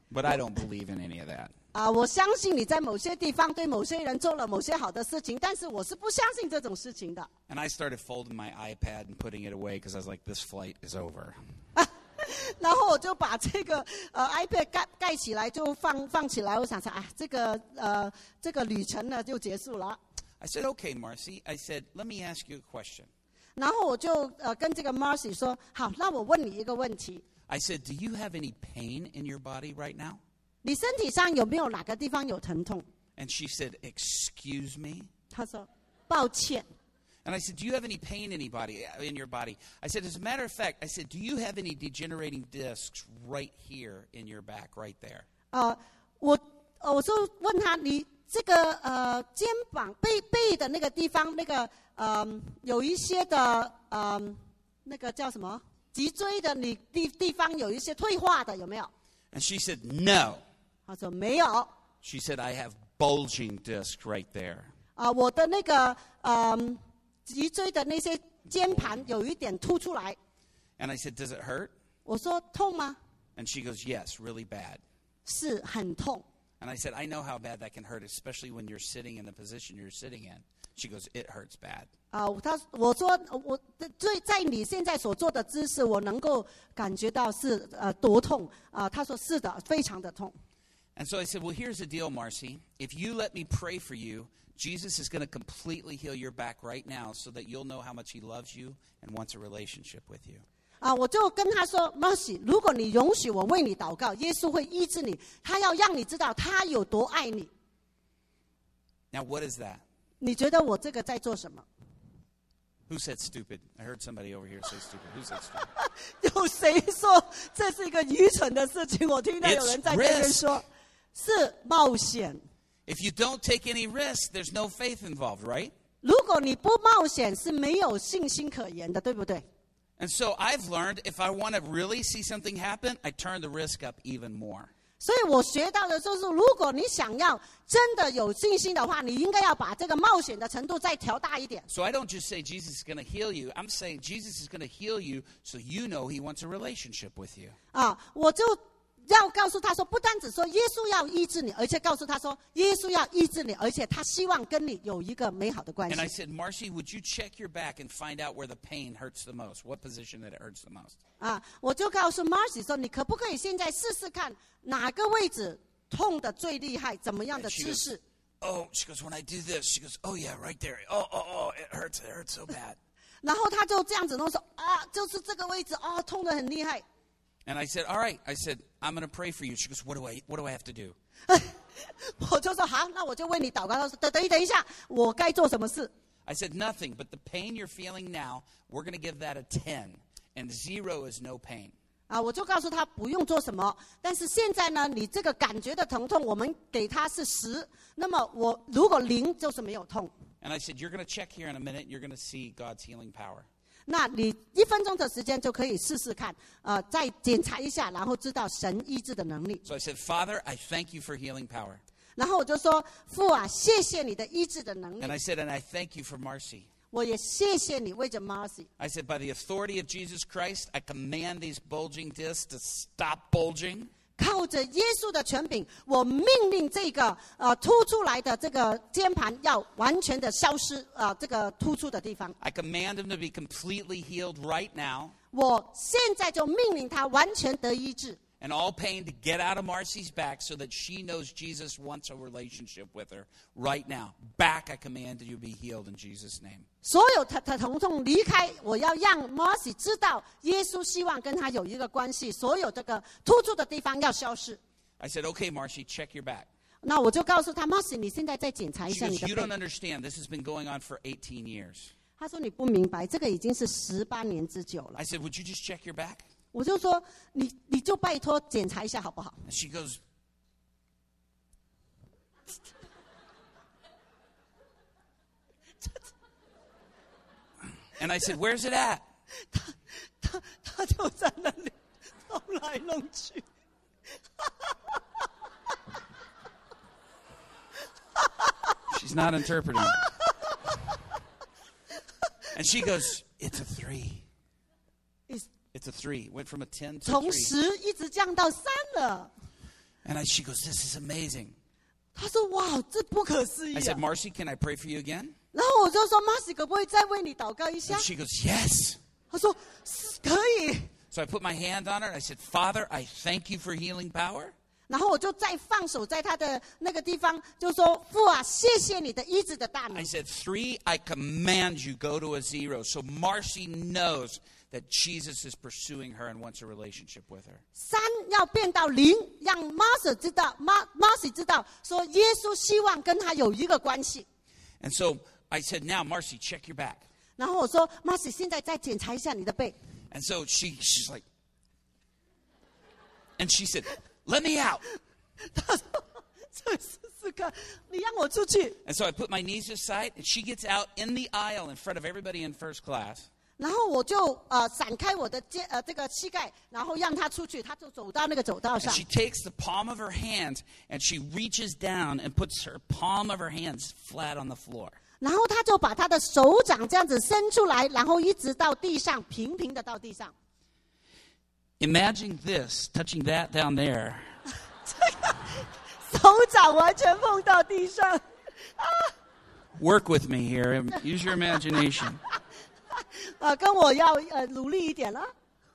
But I don't believe in any of that. 啊，我相信你在某些地方对某些人做了某些好的事情，但是我是不相信这种事情的。 And I started folding my iPad and putting it away because I was like, this flight is over. 然后我就把这个呃 iPad 盖盖起来，就放放起来。我想说啊，这个呃这个旅程呢就结束了。 I said, okay, Marcy. I said, let me ask you a question. 然后我就呃跟这个 Marcy 说，好，那我问你一个问题， I said, do you have any pain in your body right now? 你身体上有没有哪个地方有疼痛？ And she said, excuse me? 他说，抱歉。 And I said, do you have any pain anybody in your body? I said, as a matter of fact, I said, do you have any degenerating discs right here in your back, right there? 呃，我呃我就问他，你这个呃肩膀背背的那个地方，那个呃有一些的呃那个叫什么脊椎的你地地方有一些退化的，有没有？ And she said, no. 他说没有。啊、 She said, I have bulging disc right there. 我的那个呃脊椎的那些肩盘有一点凸出来。 And I said, does it hurt? 我说痛吗？ And she goes, yes, really bad. 是很痛。 And I said, I know how bad that can hurt, especially when you're sitting in the position you're sitting in. She goes, it hurts bad. 啊、他我说我最在你现在所做的姿势，我能够感觉到是呃多痛啊、他说是的，非常的痛。 And so I said, well, here's the deal, Marcy. If you let me pray for you, Jesus is going to completely heal your back right now so that you'll know how much he loves you and wants a relationship with you. 啊，我就跟他说 ，Mercy， 如果你容许我为你祷告，耶稣会医治你，他要让你知道他有多爱你。 Now, what is that? 你觉得我这个在做什么？ Who said stupid? I heard somebody over here say stupid. Who said stupid? 有谁说这是一个愚蠢的事情？我听到有人在那边说，是冒险。 If you don't take any risks, there's no faith involved, right? 如果你不冒险，是没有信心可言的，对不对？ And so I've learned if I want to really see something happen, I turn the risk up even more. 所以我学到的就是，如果你想要真的有信心的话，你应该要把这个冒险的程度再调大一点。 So I don't just say Jesus is going to heal you. I'm saying Jesus is going to heal you so you know he wants a relationship with you. 啊，我就要告诉他说，不单只说耶稣要医治你，而且告诉他说，耶稣要医治你，而且他希望跟你有一个美好的关 And I 系。 said, Marcy, would you check your back and find out where the pain hurts the most? What position that it hurts the most? 啊，我就告诉 Marcy 说，你可不可以现在试试看哪个位置痛的最厉害，怎么样的 And she 姿 goes, 势？ oh, she goes, when I do this, she goes, oh, yeah, right there. Oh, oh, oh, it hurts. It hurts so bad. 然后他就这样子弄说啊，就是这个位置哦，痛得很厉害。 And I said, all right. I said, I'm going to pray for you. She goes, what do I, what do I have to do? 我就说好，那我就为你祷告。他说等等一等一下，我该做什么事？ I said, nothing, but the pain you're feeling now, we're going to give that a ten. And zero is no pain. 啊，我就告诉他不用做什么，但是现在呢，你这个感觉的疼痛，我们给他是十，那么我如果零就是没有痛。 And I said, you're going to check here in a minute. And you're going to see God's healing power. 那你一分钟的时间就可以试试看，呃，再检查一下，然后知道神医治的能力。 So I said, Father, I thank you for healing power. 然后我就说，父啊，谢谢你的医治的能 And 力， I said, and I thank you for Marcy. 我也谢谢你为着 Marcy。 I said, by the authority of Jesus Christ, I command these bulging discs to stop bulging. 靠着耶稣的权柄，我命令这个呃凸出来的这个肩盘要完全的消失，啊、呃，这个突出的地方， I command them to be completely healed right now. 我现在就命令他完全得医治。 And all pain to get out of Marcy's back so that she knows Jesus wants a relationship with her right now. Back, I command you to be healed in Jesus' name. 所有的的疼痛离开，我要让 Marcy 知道，耶稣希望跟他有一个关系，所有这个突出的地方要消失。 I said, okay, Marcy, check your back. 那我就告诉他 ，Marcy， 你现在再检查一 She 下你 goes, 的 you 背 don't。understand. This has been going on for eighteen years. 他说你不明白，这个已经是十八年之久了 I。said, would you just check your back? 我就说你你就拜托检查一下好不好？ And she goes, and I said, where's it at? 他他就在那里弄来弄去。 She's not interpreting. And she goes, it's a three. It's- It's a three. Went from a ten to a 从 three. 十一直降到三了。 And I, she goes, this is amazing. 他说哇，这不可思议 I 啊 said, Marcy, can I pray for you again? 然后我就说 Marcy 可不可以再为你祷告一下 And she goes, yes. 他说是可以 So I put my hand on her and I said, Father, I thank you for healing power. 然后我就再放手在他的那个地方，就说父啊，谢谢你的医治的大能 I。said, three, I command you go to a zero. So Marcy knows that Jesus is pursuing her and wants a relationship with her. 三要变到零，让 Marcy 知道，Mar Marcy 知道说耶稣希望跟他有一个关系。 And so I said, now, Marcy, check your back. 然后我说 Marcy 现在再检查一下你的背。 And so she, she's like, and she said, let me out. 他说这试试看，你让我出去。 And so I put my knees aside, and she gets out in the aisle in front of everybody in first class. 然后我就呃闪开我的肩呃这个膝盖，然后让他出去，他就走到那个走道 And 上。 she takes the palm of her hand, and she reaches down and puts her palm of her hands flat on the floor. 然后他就把他的手掌这样子伸出来，然后一直到地上，平平的到地上。 Imagine this, touching that down there. 手掌完全碰到地上， Work with me here. Use your imagination. 呃，跟我要呃努力一点了。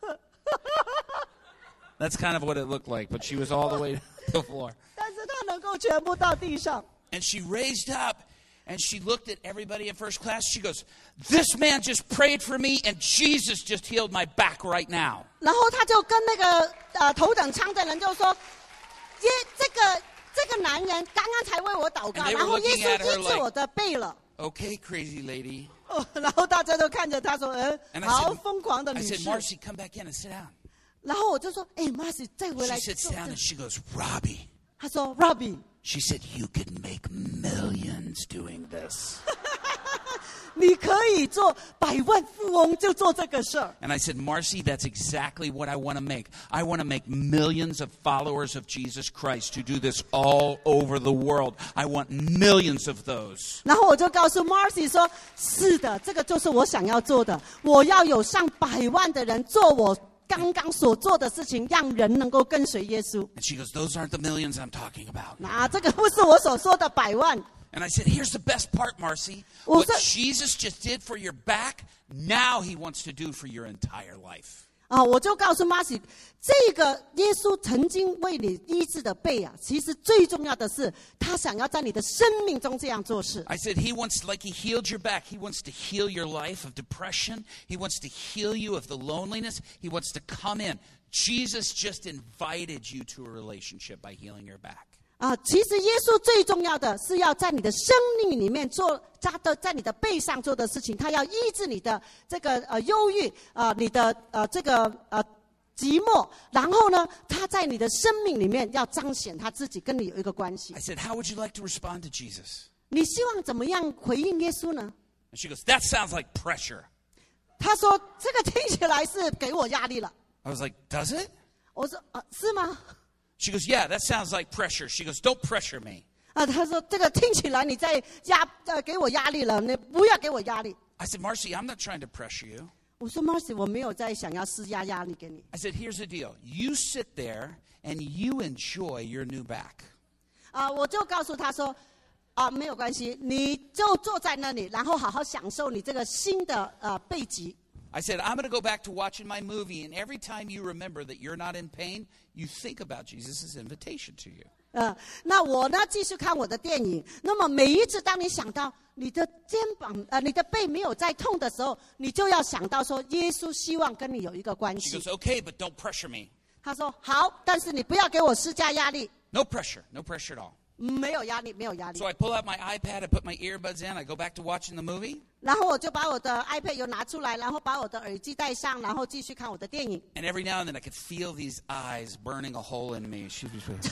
That's kind of what it looked like, but she was all the way to the floor. 但是他能够全部到地上。 And she raised up, and she looked at everybody in first class. She goes, this man just prayed for me, and Jesus just healed my back right now. 然后他就跟那个呃头等舱的人就说：“耶，这个这个男人刚刚才为我祷告， And they were 然后耶 looking at 稣 her 医治 like- 我的背了。 Okay, crazy lady. 哦”然后大家都看着他说：“嗯， And I 好 said, 疯狂的 I 女 said, 士。 Marcy, come back in and sit down. 然后我就说：“哎，Marcy，再回 She 来 sits 坐 down 这 and she goes, Robbie. 他说 ：“Robbie， She said, you could make millions doing this. 你可以做百万富翁，就做这个事儿。” And I said, Marcy, that's exactly what I want to make. I want to make millions of followers of Jesus Christ who do this all over the world. I want millions of those. 然后我就告诉 Marcy 说：“是的，这个就是我想要做的。我要有上百万的人做我刚刚所做的事情，让人能够跟随耶稣。 And she goes, those aren't the millions I'm talking about. 那这个不是我所说的百万。 And I said, here's the best part, Marcy. Well, What that- Jesus just did for your back, now he wants to do for your entire life. 啊，我就告诉 Marcy，这个耶稣曾经为你医治的背啊，其实最重要的是，他想要在你的生命中这样做事。 I said, he wants, like he healed your back, he wants to heal your life of depression. He wants to heal you of the loneliness. He wants to come in. Jesus just invited you to a relationship by healing your back. 啊，其实耶稣最重要的是要在你的生命里面做，他的在你的背上做的事情，他要医治你的这个呃忧郁啊、呃，你的呃这个呃寂寞，然后呢，他在你的生命里面要彰显他自己跟你有一个关系 I。said, how would you like to respond to Jesus? 你希望怎么样回应耶稣呢？ And she goes, that sounds like pressure. 他说这个听起来是给我压力了。 I was like, does it? 我说啊、呃，是吗？ She goes, yeah, that sounds like pressure. She goes, don't pressure me. 啊，他说这个听起来你在压呃给我压力了，你不要给我压力。 I said, Marcy, I'm not trying to pressure you. 我说 Marcy， 我没有在想要施压压力给你。 I said, here's the deal. You sit there and you enjoy your new back. 啊，我就告诉他说，啊，没有关系，你就坐在那里，然后好好享受你这个新的呃背脊。 I said, I'm going to go back to watching my movie, and every time you remember that you're not in pain, you think about Jesus' invitation to you. 呃，那我呢继续看我的电影。那么每一次当你想到你的肩膀呃你的背没有在痛的时候，你就要想到说，耶稣希望跟你有一个关 She 系 goes,。okay, but don't pressure me. 他说好，但是你不要给我施加压力。 No pressure. No pressure at all. 没有压力，没有压力 So。I pull out my iPad, I put my earbuds in, I go back to watching the movie, 然后我就把我的 iPad 又拿出来，然后把我的耳机戴上，然后继续看我的电影。 and every now and then I could feel these eyes burning a hole in me. She was-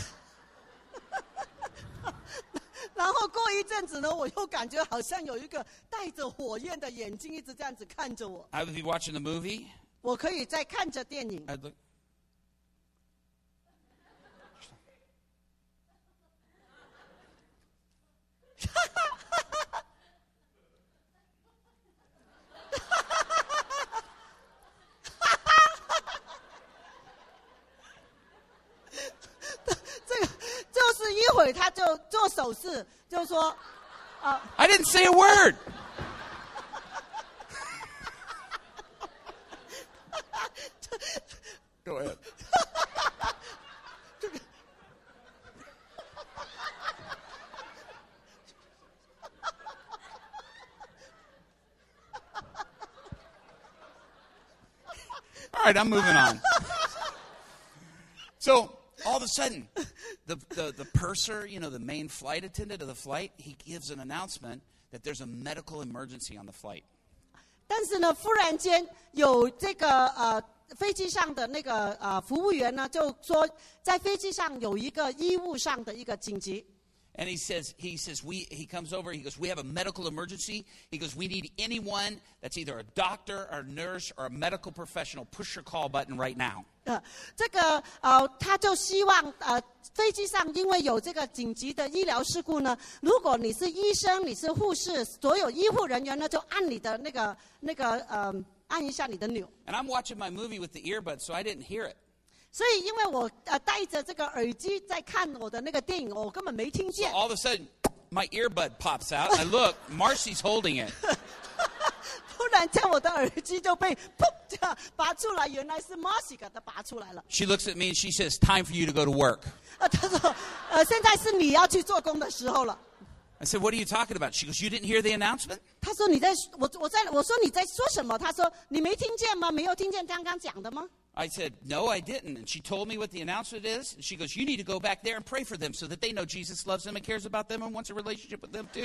然后过一阵子呢，我又感觉好像有一个带着火焰的眼睛一直这样子看着我。 I would be watching the movie, 我可以在看着电影， I'd look. 会他就做手势，就说，呃， I didn't say a word. Go ahead. All right, I'm moving on. So all of a sudden, the, the, the purser, you know, the main flight attendant of the flight, he gives an announcement that there's a medical emergency on the flight. 但是呢，忽然间有这个呃飞机上的那个呃服务员呢，就说在飞机上有一个医务上的一个紧急。 And he says, he says, we, he comes over, he goes, we have a medical emergency. He goes, we need anyone that's either a doctor or a nurse or a medical professional. Push your call button right now. 呃，这个呃，他就希望呃，飞机上因为有这个紧急的医疗事故呢，如果你是医生，你是护士，所有医护人员呢，就按你的那个那个呃，按一下你的钮。 And I'm watching my movie with the earbuds, so I didn't hear it. 所以，因为我呃戴着这个耳机在看我的那个电影，我根本没听 So 见。 all of a sudden, my earbud pops out. I look, Marcy's holding it. 突然间，我的耳机就被砰这样拔出来，原来是 Marcy 给它拔出来了。 She looks at me and she says, time for you to go to work. 呃，他说，呃，现在是你要去做工的时候了。 I said, what are you talking about? She goes, you didn't hear the announcement? 他说你在，我我在我说你在说什么？他说你没听见吗？没有听见刚刚讲的吗？ I said, no, I didn't. And she told me what the announcement is. And she goes, you need to go back there and pray for them so that they know Jesus loves them and cares about them and wants a relationship with them too.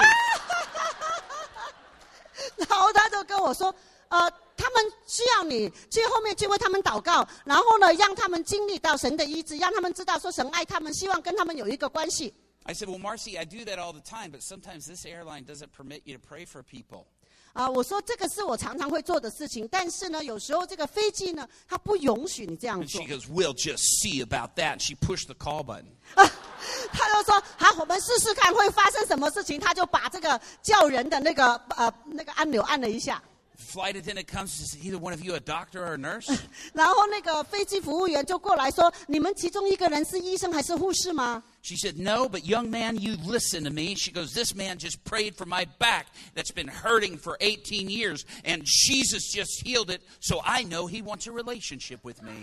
然后他就跟我说，呃，他们需要你去后面去为他们祷告，然后呢，让他们经历到神的医治，让他们知道说神爱他们，希望跟他们有一个关系。 I said, well, Marcy, I do that all the time, but sometimes this airline doesn't permit you to pray for people. 啊、我说这个是我常常会做的事情，但是呢，有时候这个飞机呢，它不允许你这样 And 做 she。goes, we'll just see about that. And she pushed the call button. 他就说好，我们试试看会发生什么事情。他就把这个叫人的那个呃那个按钮按了一下， Flight attendant comes and says, either one of you a doctor or a nurse? 然后那个飞机服务员就过来说：“你们其中一个人是医生还是护士吗？” She said, no, but young man, you listen to me. She goes, this man just prayed for my back that's been hurting for eighteen years, and Jesus just healed it, so I know he wants a relationship with me.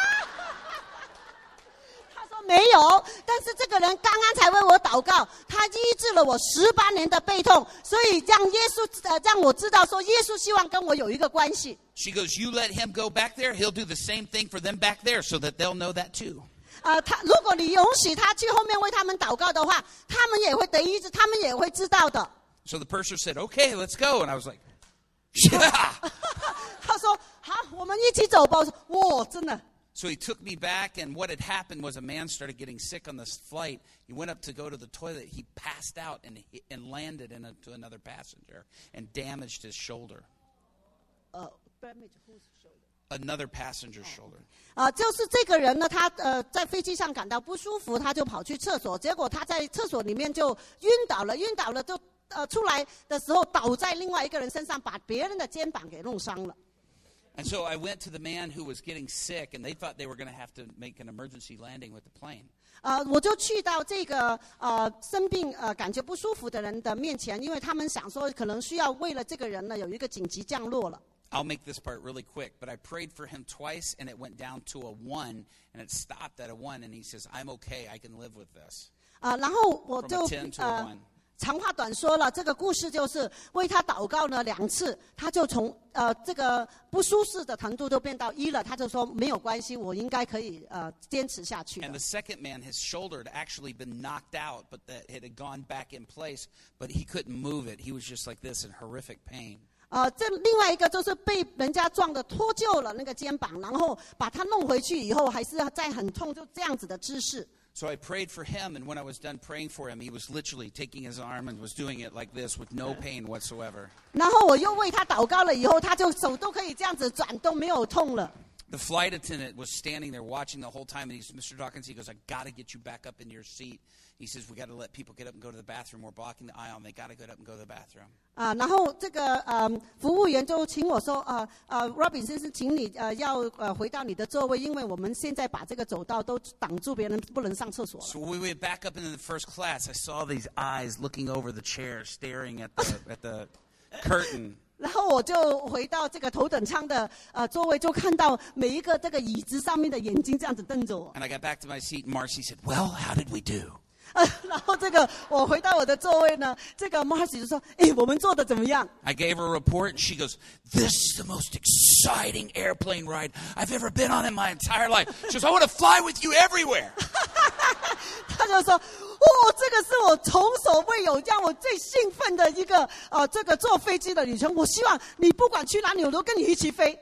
他说没有，但是这个人刚刚才为我祷告，他医治了我十八年的背痛，所以让耶稣呃让我知道说耶稣希望跟我有一个关系。 She goes, you let him go back there, he'll do the same thing for them back there so that they'll know that too. 呃，他如果你允许他去后面为他们祷告的话，他们也会得医治，他们也会知道的。 So the purser said, okay, let's go. And I was like, yeah. 他说好，我们一起走吧。我说哇，真的。 So he took me back, and what had happened was a man started getting sick on this flight. He went up to go to the toilet. He passed out and, hit, and landed into another passenger and damaged his shoulder. 呃 ，damage whose shoulder? Another passenger's shoulder. 啊、就是这个人呢，他呃在飞机上感到不舒服，他就跑去厕所，结果他在厕所里面就晕倒了，晕倒了就呃出来的时候倒在另外一个人身上，把别人的肩膀给弄伤了。 And so I went to the man who was getting sick, and they thought they were going to have to make an emergency landing with the plane. 呃，我就去到这个呃生病呃感觉不舒服的人的面前，因为他们想说可能需要为了这个人呢有一个紧急降落了。 I'll make this part really quick, but I prayed for him twice, and it went down to a one, and it stopped at a one, and he says, I'm okay, I can live with this. 啊、然后我 From 就 a ten to a 呃 one. 长话短说了，这个故事就是为他祷告呢两次，他就从呃这个不舒适的程度都变到一了，他就说没有关系，我应该可以呃坚持下去的。 And the second man, his shoulder had actually been knocked out, but that it had gone back in place, but he couldn't move it. He was just like this in horrific pain. 呃，这另外一个就是被人家撞的脱臼了那个肩膀，然后把他弄回去以后，还是在很痛，就这样子的姿势。 So I prayed for him, and when I was done praying for him, he was literally taking his arm and was doing it like this with no pain whatsoever. 然后我又为他祷告了以后，他就手都可以这样子转，都没有痛了。 The flight attendant was standing there watching the whole time, and he's, Mister Dawkins, he goes, I got to get you back up into your seat. He says, we got to let people get up and go to the bathroom. We're blocking the aisle, and they got to get up and go to the bathroom. 啊，然后这个呃服务员就请我说，呃呃 ，Robin 先生，请你呃要呃回到你的座位，因为我们现在把这个走道都挡住，别人不能上厕所了。 So when we went back up into the first class, I saw these eyes looking over the chair, staring at the at the curtain. 然后我就回到这个头等舱的呃座位，就看到每一个这个椅子上面的眼睛这样子瞪着我。 And I got back to my seat, and Marcy said, well, how did we do? 呃，然后这个我回到我的座位呢，这个 Marcy 就说：“哎，我们做的怎么样？” I gave her a report, and she goes, this is the most exciting airplane ride I've ever been on in my entire life. She goes, I want to fly with you everywhere. 他就说：“哦，这个是我从所未有让我最兴奋的一个呃这个坐飞机的旅程。我希望你不管去哪里，我都跟你一起飞。”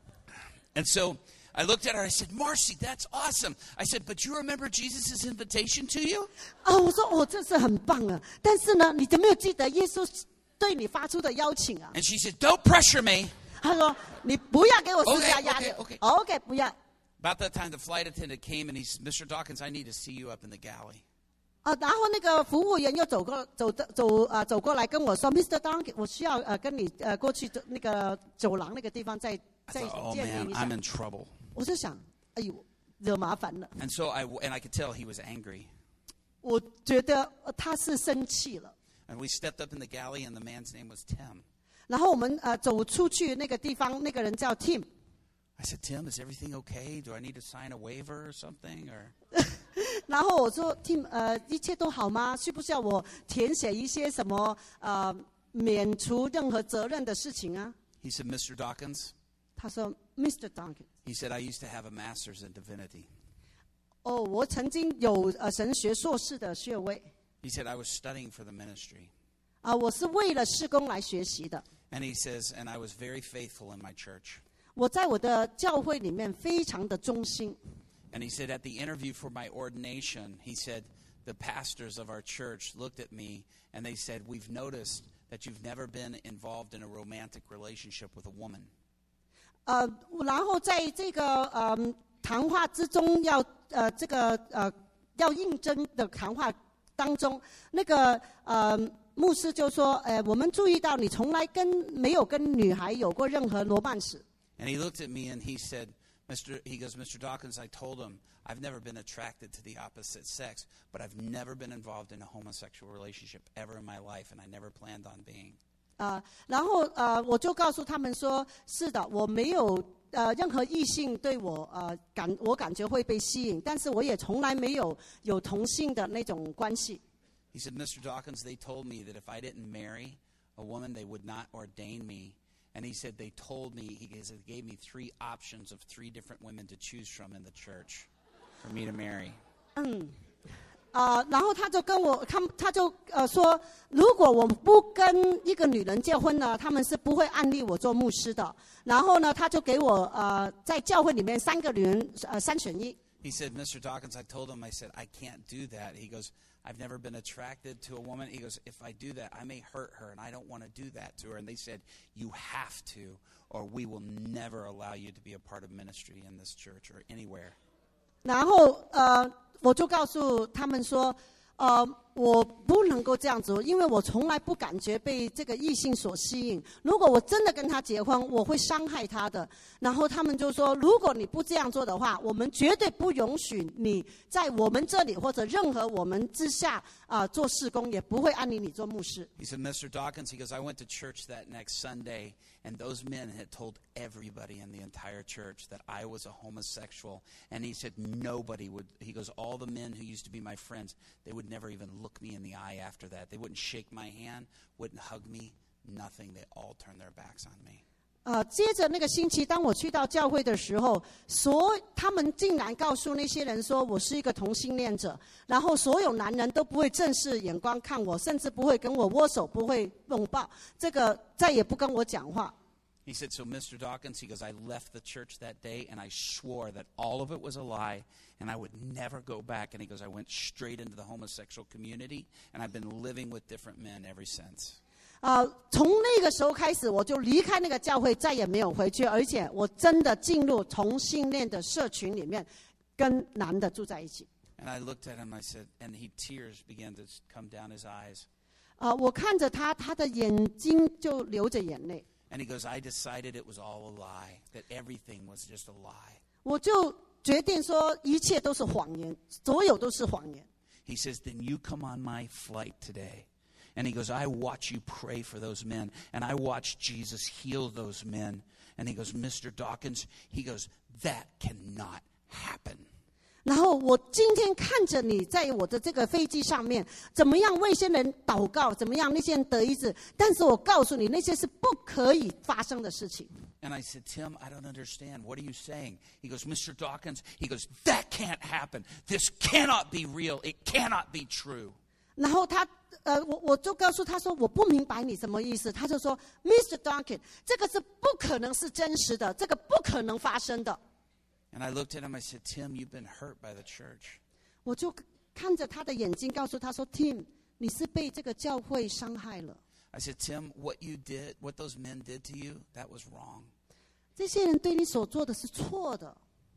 And so I looked at her, I said, Marcy, that's awesome. I said, but you remember Jesus' invitation to you? 啊，我说哦，这是很棒啊！但是呢，你有没有记得耶稣对你发出的邀请啊？ And she said, don't pressure me. 他说：“你不要给我施加 Okay, 压力。” okay, okay. OK， 不要。 About that time, the flight attendant came, and he said, Mister Dawkins, I need to see you up in the galley. 啊，然后那个服务员又走过走走啊、呃、走过来跟我说 ，Mister Duncan， 我需要呃跟你呃过去那个走廊那个地方再 I 再 thought, oh 见 man, 你一下 I'm。in trouble. 我就想，哎呦，惹麻烦了。 And so I, and I could tell he was angry. 我觉得呃他是生气了。 And we stepped up in the galley, and the man's name was Tim. 然后我们呃走出去那个地方，那个人叫 Tim。 I said, Tim, is everything okay? Do I need to sign a waiver or something? Or 然后我说 Tim， 呃，一切都好吗？需不需要我填写一些什么呃免除任何责任的事情啊？ he said, Mister Dawkins, 他说 Mister Duncan。 he said, I used to have a master's in divinity. 哦，我曾经有呃神学硕士的学位， He said, I was studying for the ministry. 啊、我是为了事工来学习的。 And he says, and I was very faithful in my church. 我在我的教会里面非常的忠心。 And he said, at the interview for my ordination, he said, the pastors of our church looked at me and they said, we've noticed that you've never been involved in a romantic relationship with a woman. 呃，然后在这个呃谈话之中要呃这个呃要应征的谈话当中，那个呃牧师就说，呃，我们注意到你从来跟没有跟女孩有过任何罗曼史。 And he looked at me and he said, Mister He goes, Mister Dawkins, I told him, I've never been attracted to the opposite sex, but I've never been involved in a homosexual relationship ever in my life, and I never planned on being. 啊、然后呃，我就告诉他们说，是的，我没有呃任何异性对我呃感我感觉会被吸引，但是我也从来没有有同性的那种关系。 He said, Mister Dawkins, they told me that if I didn't marry a woman, they would not ordain me. And he said, they told me, he gave me three options of three different women to choose from in the church for me to marry. 啊、然后他就跟我，他他就呃说，如果我不跟一个女人结婚呢，他们是不会按立我做牧师的。然后呢，他就给我呃在教会里面三个女人呃三选一。 He said, Mister Dawkins, I told him, I said, I can't do that. He goes, I've never been attracted to a woman. He goes, if I do that, I may hurt her, and I don't want to do that to her. And they said, you have to, or we will never allow you to be a part of ministry in this church or anywhere. 然后呃，我就告诉他们说，呃，我不能够这样子，因为我从来不感觉被这个异性所吸引。如果我真的跟他结婚，我会伤害他的。然后他们就说，如果你不这样做的话，我们绝对不允许你在我们这里或者任何我们之下啊、呃、做事工，也不会安立你做牧师。 He said, Mister Dawkins, he goes, I went to church that next Sunday, and those men had told everybody in the entire church that I was a homosexual. And he said, nobody would, he goes, all the men who used to be my friends, they would never even look me in the eye after that. They wouldn't shake my hand, wouldn't hug me, nothing. They all turned their backs on me. 呃，接着那个星期，当我去到教会的时候，所他们竟然告诉那些人说我是一个同性恋者，然后所有男人都不会正视眼光看我，甚至不会跟我握手，不会拥抱，这个再也不跟我讲话。 He said, so Mister Dawkins, he goes, I left the church that day, and I swore that all of it was a lie, and I would never go back. And he goes, I went straight into the homosexual community, and I've been living with different men ever since. 呃，从那个时候开始，我就离开那个教会，再也没有回去，而且我真的进入同性恋的社群里面，跟男的住在一起。 And I looked at him, I said, and he tears began to come down his eyes. 呃，我看着他，他的眼睛就流着眼泪。 And he goes, I decided it was all a lie, that everything was just a lie. 我就决定说，一切都是谎言，所有都是谎言。 He says, then you come on my flight today. And he goes, I watch you pray for those men. And I watch Jesus heal those men. And he goes, Mister Dawkins, he goes, that cannot happen. 然后我今天看着你在我的这个飞机上面，怎么样为些人祷告，怎么样那些人得医治，但是我告诉你，那些是不可以发生的事情。 And I said, Tim, I don't understand. What are you saying? He goes, Mister Dawkins, he goes, that can't happen. This cannot be real. It cannot be true. 然后他，呃，我我就告诉他说，我不明白你什么意思。他就说 ，Mister Duncan， 这个是不可能是真实的，这个不可能发生的。 And I looked at him, I said, Tim, you've been hurt by the church. 我就看着他的眼睛，告诉他说 ，Tim， 你是被这个教会伤害了。 I said, Tim, what you did, what those men did to you, that was wrong. 这些人对你所做的是错的。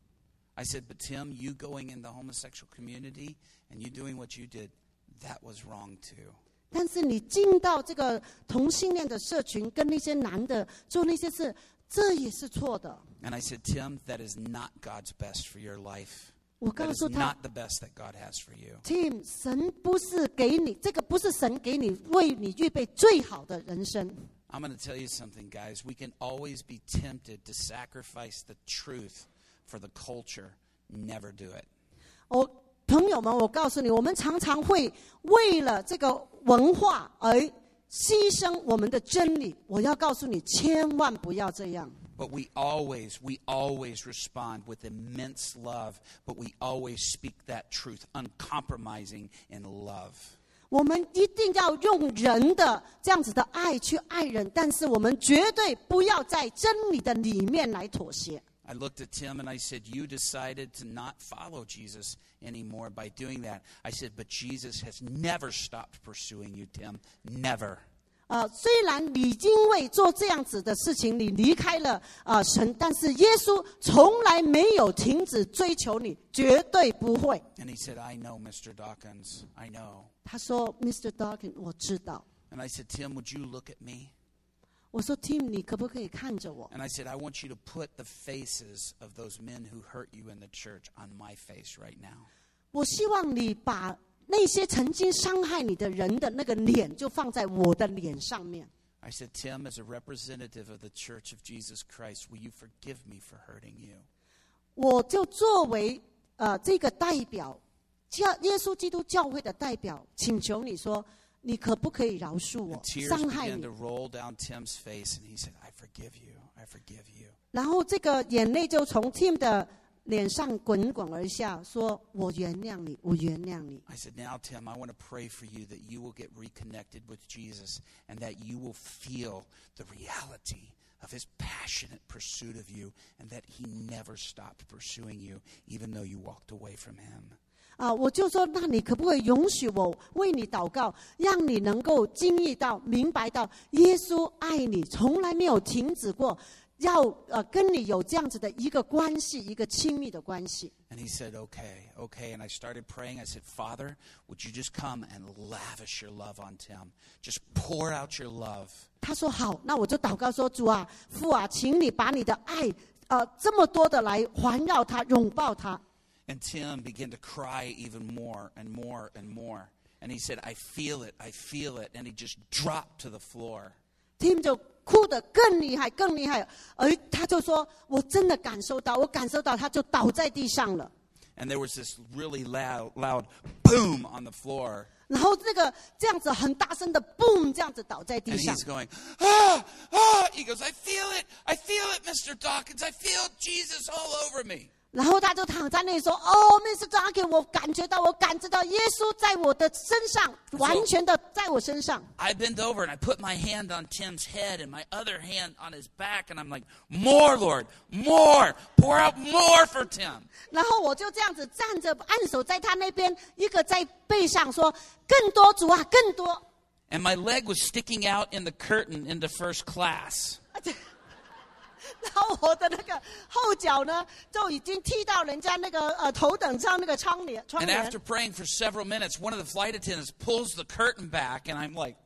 I said, but Tim, you going in the homosexual community and you doing what you did, that was wrong too. 但是你进到这个同性恋的社群，跟那些男的做那些事，这也是错的。 And I said, Tim, that is not God's best for your life. 我 That 告 is 诉他 not the best that God has for you. ，Tim， 神不是给你这个，不是神给你为你预备最好的人生。 I'm going to tell you something, guys. We can always be tempted to sacrifice the truth for the culture. Never do it. 我朋友们，我告诉你，我们常常会为了这个文化而牺牲我们的真理。我要告诉你，千万不要这样。 But we always, we always respond with immense love, but we always speak that truth, uncompromising in love. 我们一定要用人的这样子的爱去爱人，但是我们绝对不要在真理的里面来妥协。 I looked at Tim and I said, you decided to not follow Jesus anymore by doing that. I said, but Jesus has never stopped pursuing you, Tim. Never. 呃，虽然你因为做这样子的事情，你离开了呃神，但是耶稣从来没有停止追求你，绝对不会。 And he said, I know, Mister Dawkins. I know. 他说 ，Mister Dawkins， 我知道。 And I said, Tim, would you look at me? 我说 ，Tim， 你可不可以看着我？ And I said, I want you to put the faces of those men who hurt you in the church on my face right now. 我希望你把那些曾经伤害你的人的那个脸，就放在我的脸上面。 I said, Tim, as a representative of the Church of Jesus Christ, will you forgive me for hurting you? 我就作为呃这个代表，教耶稣基督教会的代表，请求你说，你可不可以饶恕我 And tears 伤害 began 你 to？ roll down Tim's face, and he said, I forgive you. I forgive you. 然后这个眼泪就从 Tim 的脸上滚滚而下，说：“我原谅你，我原谅你。” I said, now, Tim, I want to pray for you that you will get reconnected with Jesus and that you will feel the reality of his passionate pursuit of you and that he never stopped pursuing you, even though you walked away from him. 啊，我就说，那你可不可以允许我为你祷告，让你能够经历到、明白到，耶稣爱你，从来没有停止过。要呃跟你有这样子的一个关系，一个亲密的关系。 And he said, okay, okay. And I started praying. I said, Father, would you just come and lavish your love on Tim? Just pour out your love. 他说好，那我就祷告说，主啊，父啊，请你把你的爱呃这么多的来环绕他，拥抱他。 And Tim began to cry even more and more and more. And he said, I feel it, I feel it. And he just dropped to the floor. Tim 就哭得更厉害，更厉害，而他就说：“我真的感受到，我感受到，他就倒在地上了。” And there was this really loud, loud boom on the floor. 然后这个这样子很大声的 boom 这样子倒在地 And 上 he's。going, ah, ah. He goes, I feel it, I feel it, Mister Dawkins. I feel Jesus all over me. 然后他就躺在那里说：“哦 ，Mister Duncan， 我感觉到，我感知到耶稣在我的身上，完全的在我身上。” I bent over and I put my hand on Tim's head and my other hand on his back. And I'm like, more, Lord, more. Pour out more for Tim. 然后我就这样子站着，按手在他那边，一个在背上说：“更多，主啊，更多。” And my leg was sticking out in the curtain into first class. 然后我的那个后脚呢，就已经踢到人家那个呃头等舱那个窗帘窗 And 帘。 after praying for several minutes, one of the flight attendants pulls the curtain back, and I'm like,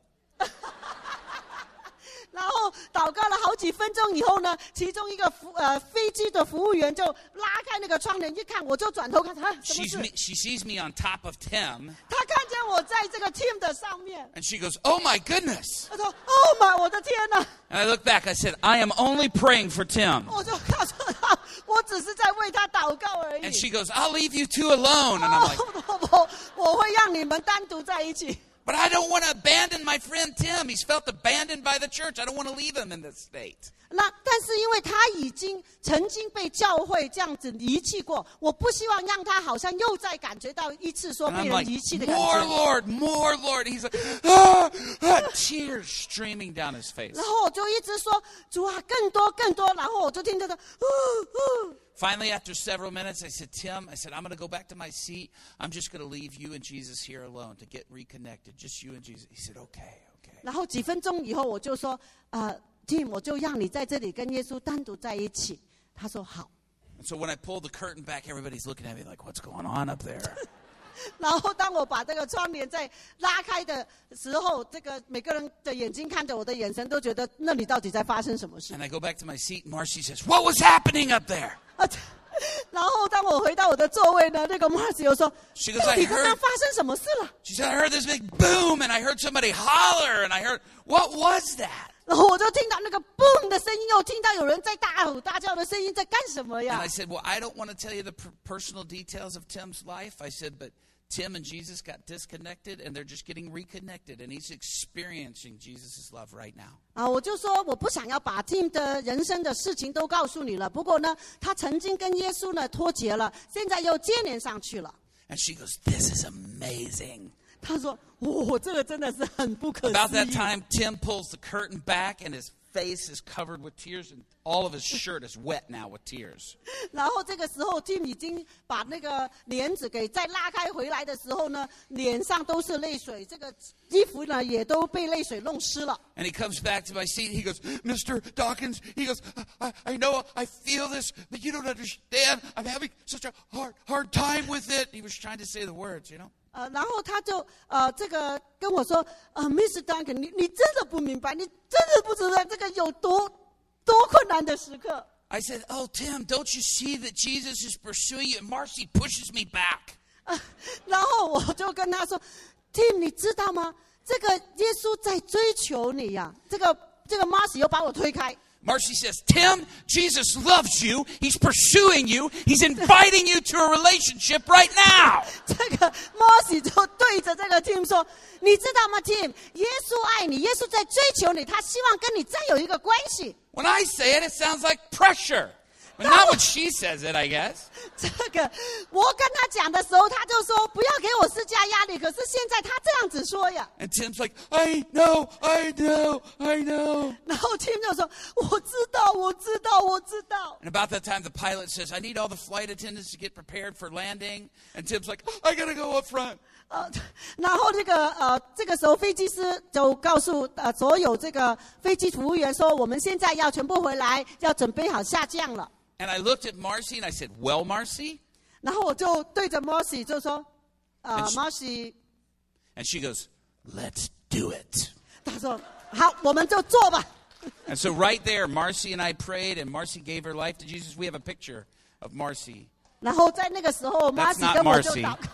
然后祷告了好几分钟以后呢，其中一个服呃飞机的服务员就拉开那个窗帘，一看我就转头看，啊，什么 she's 事？ me, she sees me on top of Tim, 他看见我在这个 team 的上面， and she goes, "Oh my goodness!" 他说：“Oh my，我的天哪！” And I look back, I said, "I am only praying for Tim." 我就告诉他，我只是在为他祷告而已。 And she goes, "I'll leave you two alone." And I'm like, 我我我会让你们单独在一起。 "But I don't want to abandon my friend Tim. He's felt abandoned by the church. I don't want to leave him in this state." 那但是因为他已经曾经被教会这样子遗弃过，我不希望让他好像又再感觉到一次说 And 被 I'm 人 like, 遗弃的感 "More 觉。 Lord, more Lord." He's like, ah, ah, tears streaming down his face. 然后我就一直说主啊，更多更多。然后我就听着他，呜呜。 Finally, after several minutes, I said, "Tim," I said, "I'm going to go back to my seat. I'm just going to leave you and Jesus here alone to get reconnected. Just you and Jesus." He said, "Okay, okay." 然后几分钟以后，我就说，呃 ，Tim， 我就让你在这里跟耶稣单独在一起。他说好。 And so when I pulled the curtain back, everybody's looking at me like, "What's going on up there?" 然后当我把这个窗帘在拉开的时候，这个每个人的眼睛看着我的眼神，都觉得那里到底在发生什么事。 And I go back to my seat, and Marcy says, "What was happening up there?" 啊然后当我回到我的座位呢，那个 Marcy 又说：“ She goes, 到 "I 底刚刚 heard." 发生什么事了 She said, "I heard this big boom, and I heard somebody holler, and I heard, what was that?" 然后我就听到那个 boom 的声音，又听到有人在大吼大叫的声音，在干什么 And 呀 I？ said, "Well, I don't want to tell you the per- personal details of Tim's life." I said, "But Tim and Jesus got disconnected, and they're just getting reconnected, and he's experiencing Jesus' love right now." 啊，我就说我不想要把 Tim 的人生的事情都告诉你了。不过呢，他曾经跟耶稣呢脱节了，现在又接连上去了。 And she goes, "This is amazing." 他说：“哦，这个真的是很不可 About 思 that 议。” time, Tim pulls the curtain back, and his face is covered with tears, and all of his shirt is wet now with tears. 然后这个时候 ，Tim 已经把那个帘子给再拉开回来的时候呢，脸上都是泪水，这个衣服呢也都被泪水弄湿了。 And he comes back to my seat. He goes, "Mister Dawkins," he goes, I, I know, I feel this, but you don't understand. I'm having such a hard, hard time with it." He was trying to say the words, you know. 呃，然后他就呃这个跟我说，呃，Mister Duncan，你你真的不明白，你真的不知道这个有多多困难的时刻。 I said, "Oh, Tim, don't you see that Jesus is pursuing you?" And Marcy pushes me back. 啊，然后我就跟他说 ，Tim， 你知道吗？这个耶稣在追求你呀、这个这个 Marcy 又把我推开。 Marcy says, "Tim, Jesus loves you. He's pursuing you. He's inviting you to a relationship right now." 这个 Marcy 就对着这个 Tim 说：“你知道吗 ，Tim？ 耶稣爱你，耶稣在追求你，他希望跟你再有一个关系。” When I say it, it sounds like pressure. But not when she says it, I guess. 这个我跟他讲的时候，他就说不要给我施加压力。可是现在他这样子说呀， And Tim's like, "I know, I know, I know." 然后 Tim 就说：“我知道，我知道，我知道。 And about that time, the pilot says, "I need all the flight attendants to get prepared for landing." And Tim's like, "I gotta go up front." ” 呃，然后这个呃，这个时候飞机师就告诉呃所有这个飞机服务员说：“我们现在要全部回来，要准备好下降了。” And I looked at Marcy and I said, "Well, Marcy?" 然后我就对着 Marcy 就说：“呃 And she- ，Marcy， And she goes, "Let's do it." 他说好，我们就做吧。” And so right there, Marcy and I prayed, and Marcy gave her life to Jesus. We have a picture of Marcy. 然后在那个时候 That's ，Marcy not 跟我就 Marcy. 祷告。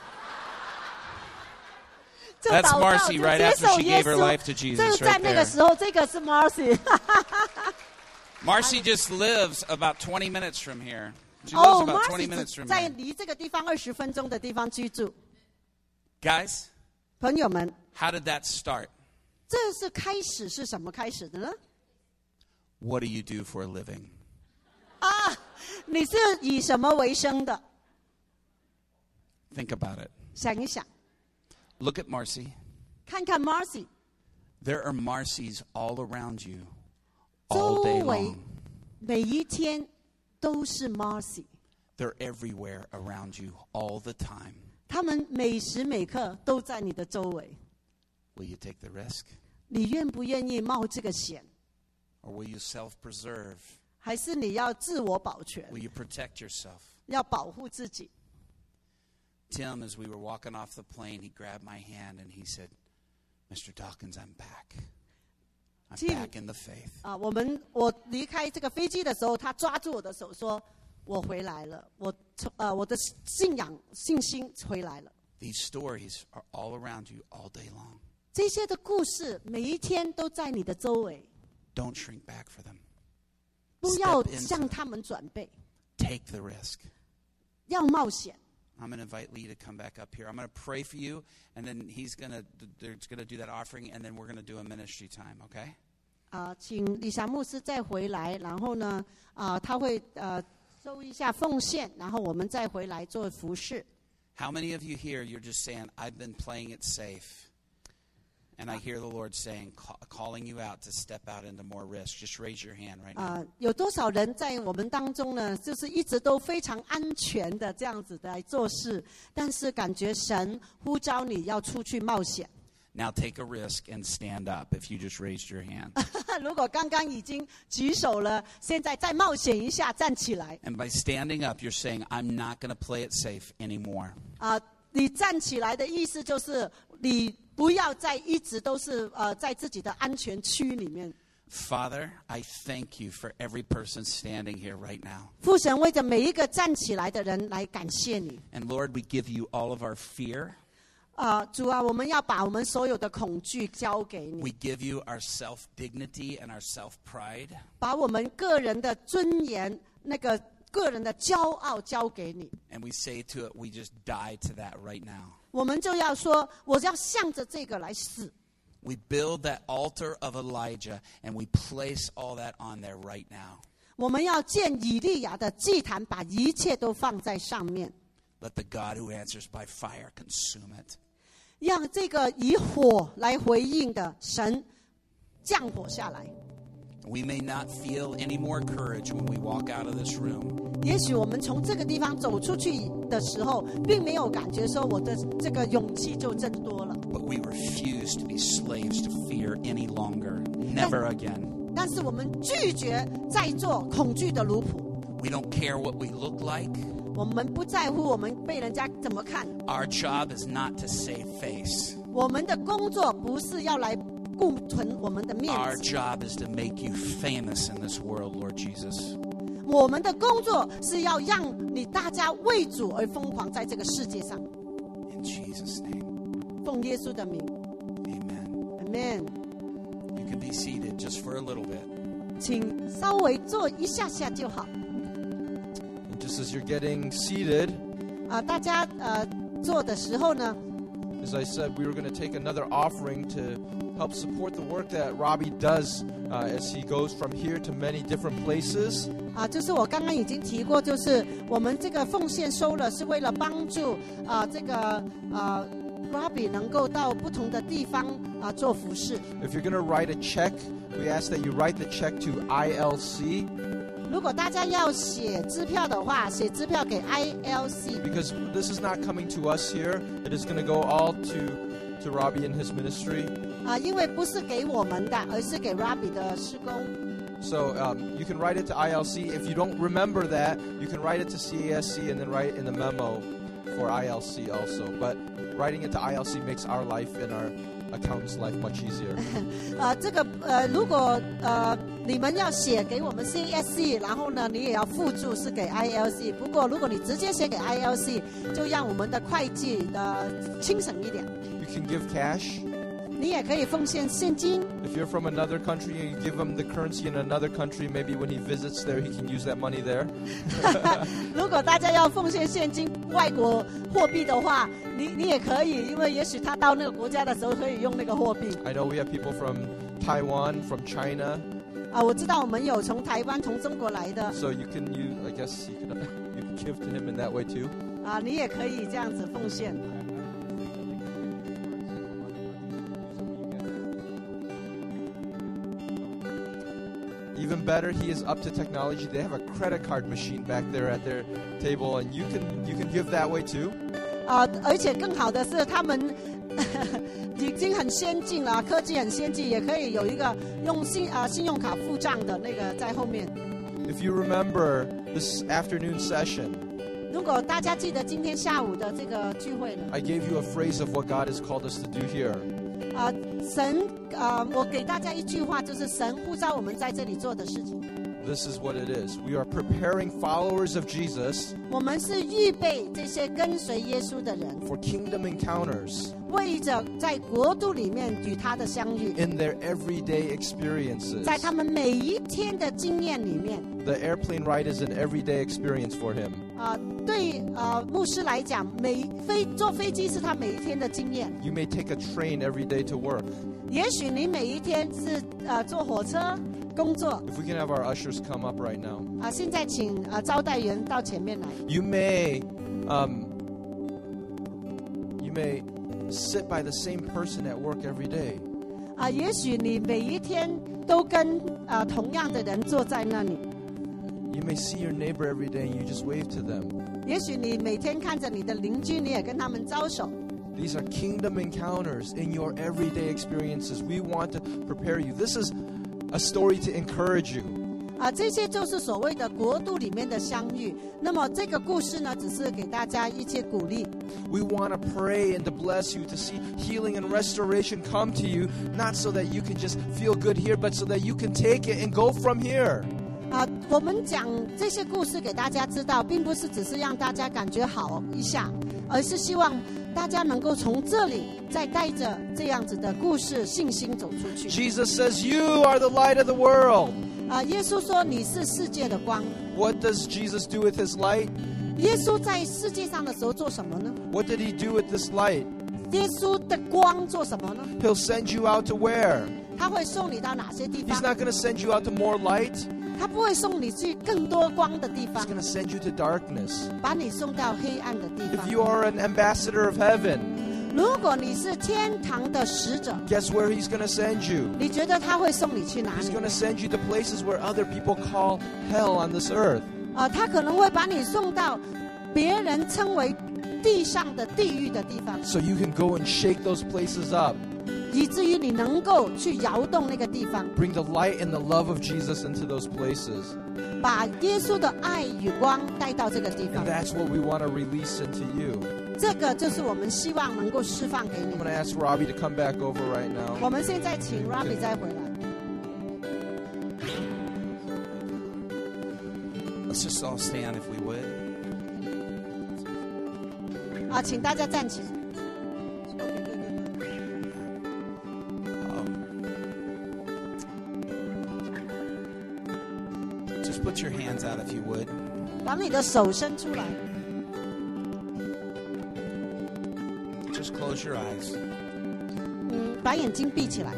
就 That's 祷告 Marcy 就 right 接 after 受 she 耶 gave her 稣 life to Jesus 就是在 right 那个 there. 时候，这个是 Marcy。 Marcy just lives about twenty minutes from here. She 哦 lives about twenty ，Marcy minutes 只 from 在 here. 离这个地方二十分钟的地方居住。 Guys, 朋友们， how did that start? 这是开始是什么开始的呢？ What do you do for a living? 啊，你是以什么为生的？ Think about it. 想一想， Look at Marcy. 看看 Marcy， There are Marcys all around you 周 all day 围 long. 每一天都是 Marcy， They're everywhere around you all the time. 他们每时每刻都在你的周围。 Will you take the risk? 你愿不愿意冒这个险？ Or will you self-preserve? 还是你要自我保全， Will you protect yourself? 要保护自己？ Tim, as we were walking off the plane, he grabbed my hand and he said, Mister Dawkins, I'm back. I'm Tim. back in the faith. 啊，我们我离开这个飞机的时候，他抓住我的手说：“我回来了，我从呃我的信仰信心回来了。” These stories are all around you all day long. 这些的故事每一天都在你的周围， Don't shrink back for them. 不要 Step into 向 them. 他们转背， Take the risk. 要冒险。 I'm going to invite Lee to come back up here. I'm going to pray for you, and then he's going to they're going to do that offering, and then we're going to do a ministry time, okay? 啊、请李霞牧师再回来，然后呢，啊、他会呃收一下奉献，然后我们再回来做服事。 How many of you here, you're just saying, I've been playing it safe? And I hear the Lord saying, call, calling you out to step out into more risk. Just raise your hand right now. 啊、有多少人在我们当中呢？就是一直都非常安全的这样子的来做事，但是感觉神呼召你要出去冒险。 Now take a risk and stand up if you just raised your hand. 如果刚刚已经举手了，现在再冒险一下，站起来。 And by standing up, you're saying, I'm not going to play it safe anymore. 啊、你站起来的意思就是你不要再一直都是呃在自己的安全区里面。 Father, I thank you for every person standing here right now. 父神为着每一个站起来的人来感谢你。 And Lord, we give you all of our fear. 啊、主啊，我们要把我们所有的恐惧交给你， We give you our self-dignity and our self-pride. 把我们个人的尊严、那个个人的骄傲交给你。 And we say to it, we just die to that right now. 我们就要说，我要向着这个来死。 We build that altar of Elijah, and we place all that on there right now. 我们要建以利亚的祭坛，把一切都放在上面， Let the God who answers by fire consume it. 让这个以火来回应的神降火下来。 We may not feel any more courage when we walk out of this room, 也许我们从这个地方走出去的时候，并没有感觉说我的这个勇气就增多了， but we refuse to be slaves to fear any longer. Never again. 但是我们拒绝再做恐惧的奴仆。 We don't care what we look like. 我们不在乎我们被人家怎么看， Our job is not to save face. 我们的工作不是要来顾存我们的面 Our 子， job is to make you famous in this world, Lord Jesus. 我们的工作是要让你大家为主而疯狂在这个世界上。 In Jesus' name, 奉耶稣的名 amen. ，Amen。 You can be seated just for a little bit. 请稍微坐一下下就好。 And just as you're getting seated, 啊、大家呃做的时候呢， as I said, we were going to take another offering to help support the work that Robbie does uh, as he goes from here to many different places. 啊、就是我刚刚已经提过，就是我们这个奉献收了，是为了帮助啊、这个啊 Robbie 能够到不同的地方啊、做服事。 If you're going to write a check, we ask that you write the check to I L C 如果大家要写支票的话，写支票给 I L C， because this is not coming to us here. It is going to go all to, to Robbie and his ministry. 啊、因为不是给我们的，而是给 Robbie 的施工。 So um, you can write it to I L C. If you don't remember that, you can write it to C A S C and then write it in the memo for I L C also. But writing it to I L C makes our life and our accountant's life much easier. 呃，这个呃，如果呃你们要写给我们 C S C， 然后呢，你也要附注是给 I L C。不过如果你直接写给 I L C， 就让我们的会计呃轻省一点。 You can give cash. 你也可以奉献现金。 If you're from another country and you give him the currency in another country, maybe when he visits there, he can use that money there. 如果大家要奉献现金外国货币的话，你你也可以，因为也许他到那个国家的时候可以用那个货币。 I know we have people from Taiwan, from China, 啊，我知道我们有从台湾、从中国来的， so you can use. I guess you can, you can give to him in that way too. 啊，你也可以这样子奉献。 Even better, he is up to technology. They have a credit card machine back there at their table, and you can you can give that way too. 啊，而且更好的是，他们已经很先进了，科技很先进，也可以有一个用信啊、呃、信用卡付账的那个在后面。 If you remember this afternoon session, 如果大家记得今天下午的这个聚会呢， I gave you a phrase of what God has called us to do here. 啊、呃，神啊、呃，我给大家一句话，就是神呼召我们在这里做的事情。 This is what it is. We are preparing followers of Jesus 我们是预备这些跟随耶稣的人， for kingdom encounters 为着在国度里面与他的相遇， in their everyday experiences. 在他们每一天的经验里面。 The airplane ride is an everyday experience for him. 啊、呃，对啊、呃，牧师来讲，每飞坐飞机是他每一天的经验。 You may take a train every day to work. 也许你每一天是呃坐火车工作。 If we can have our ushers come up right now. 啊、现在请啊、招待员到前面来。 You may, um, you may sit by the same person at work every day. 啊、也许你每一天都跟啊、同样的人坐在那里。 You may see your neighbor every day and you just wave to them. 也许你每天看着你的邻居，你也跟他们招手。 These are kingdom encounters in your everyday experiences. We want to prepare you. This is a story to encourage you. 啊、这些就是所谓的国度里面的相遇。那么这个故事呢，只是给大家一些鼓励。 We want to pray and to bless you, to see healing and restoration come to you, not so that you can just feel good here, but so that you can take it and go from here. 啊、我们讲这些故事给大家知道，并不是只是让大家感觉好一下，而是希望大家能够从这里再带着这样子的故事信心走出去。 Jesus says, You are the light of the world. 啊、耶稣说你是世界的光。 What does Jesus do with his light? 耶稣在世界上的时候做什么呢？ What did he do with this light? 耶稣的光做什么呢？ He'll send you out to where? 他会送你到哪些地 He's 方？ not going to send you out to more light. 他不会送你去更多光的地 He's 方， going to send you to darkness. 把你送到黑暗的地 If 方。 you are an ambassador of heaven, 如果你是天堂的使者， guess where he's going to send you? 你觉得他会送你去哪 He's 里？ going to send you to places where other people call hell on this earth. 啊、他可能会把你送到别人称为地上的地狱的地方， So you can go and shake those places up. 以至于你能够去摇动那个地方， Bring the light and the love of Jesus into those places. 把耶稣的爱与光带到这个地 And 方。 that's what we want to release into you. 这个就是我们希望能够释放给 I'm 你 going。to ask Robbie to come back over right now. 我们现在请 Robbie 再回来。 Let's just all stand if we would. 啊，请大家站起来。 Just put your hands out if you would. 把你的手伸出来， Just close your eyes. 嗯，把眼睛闭起来。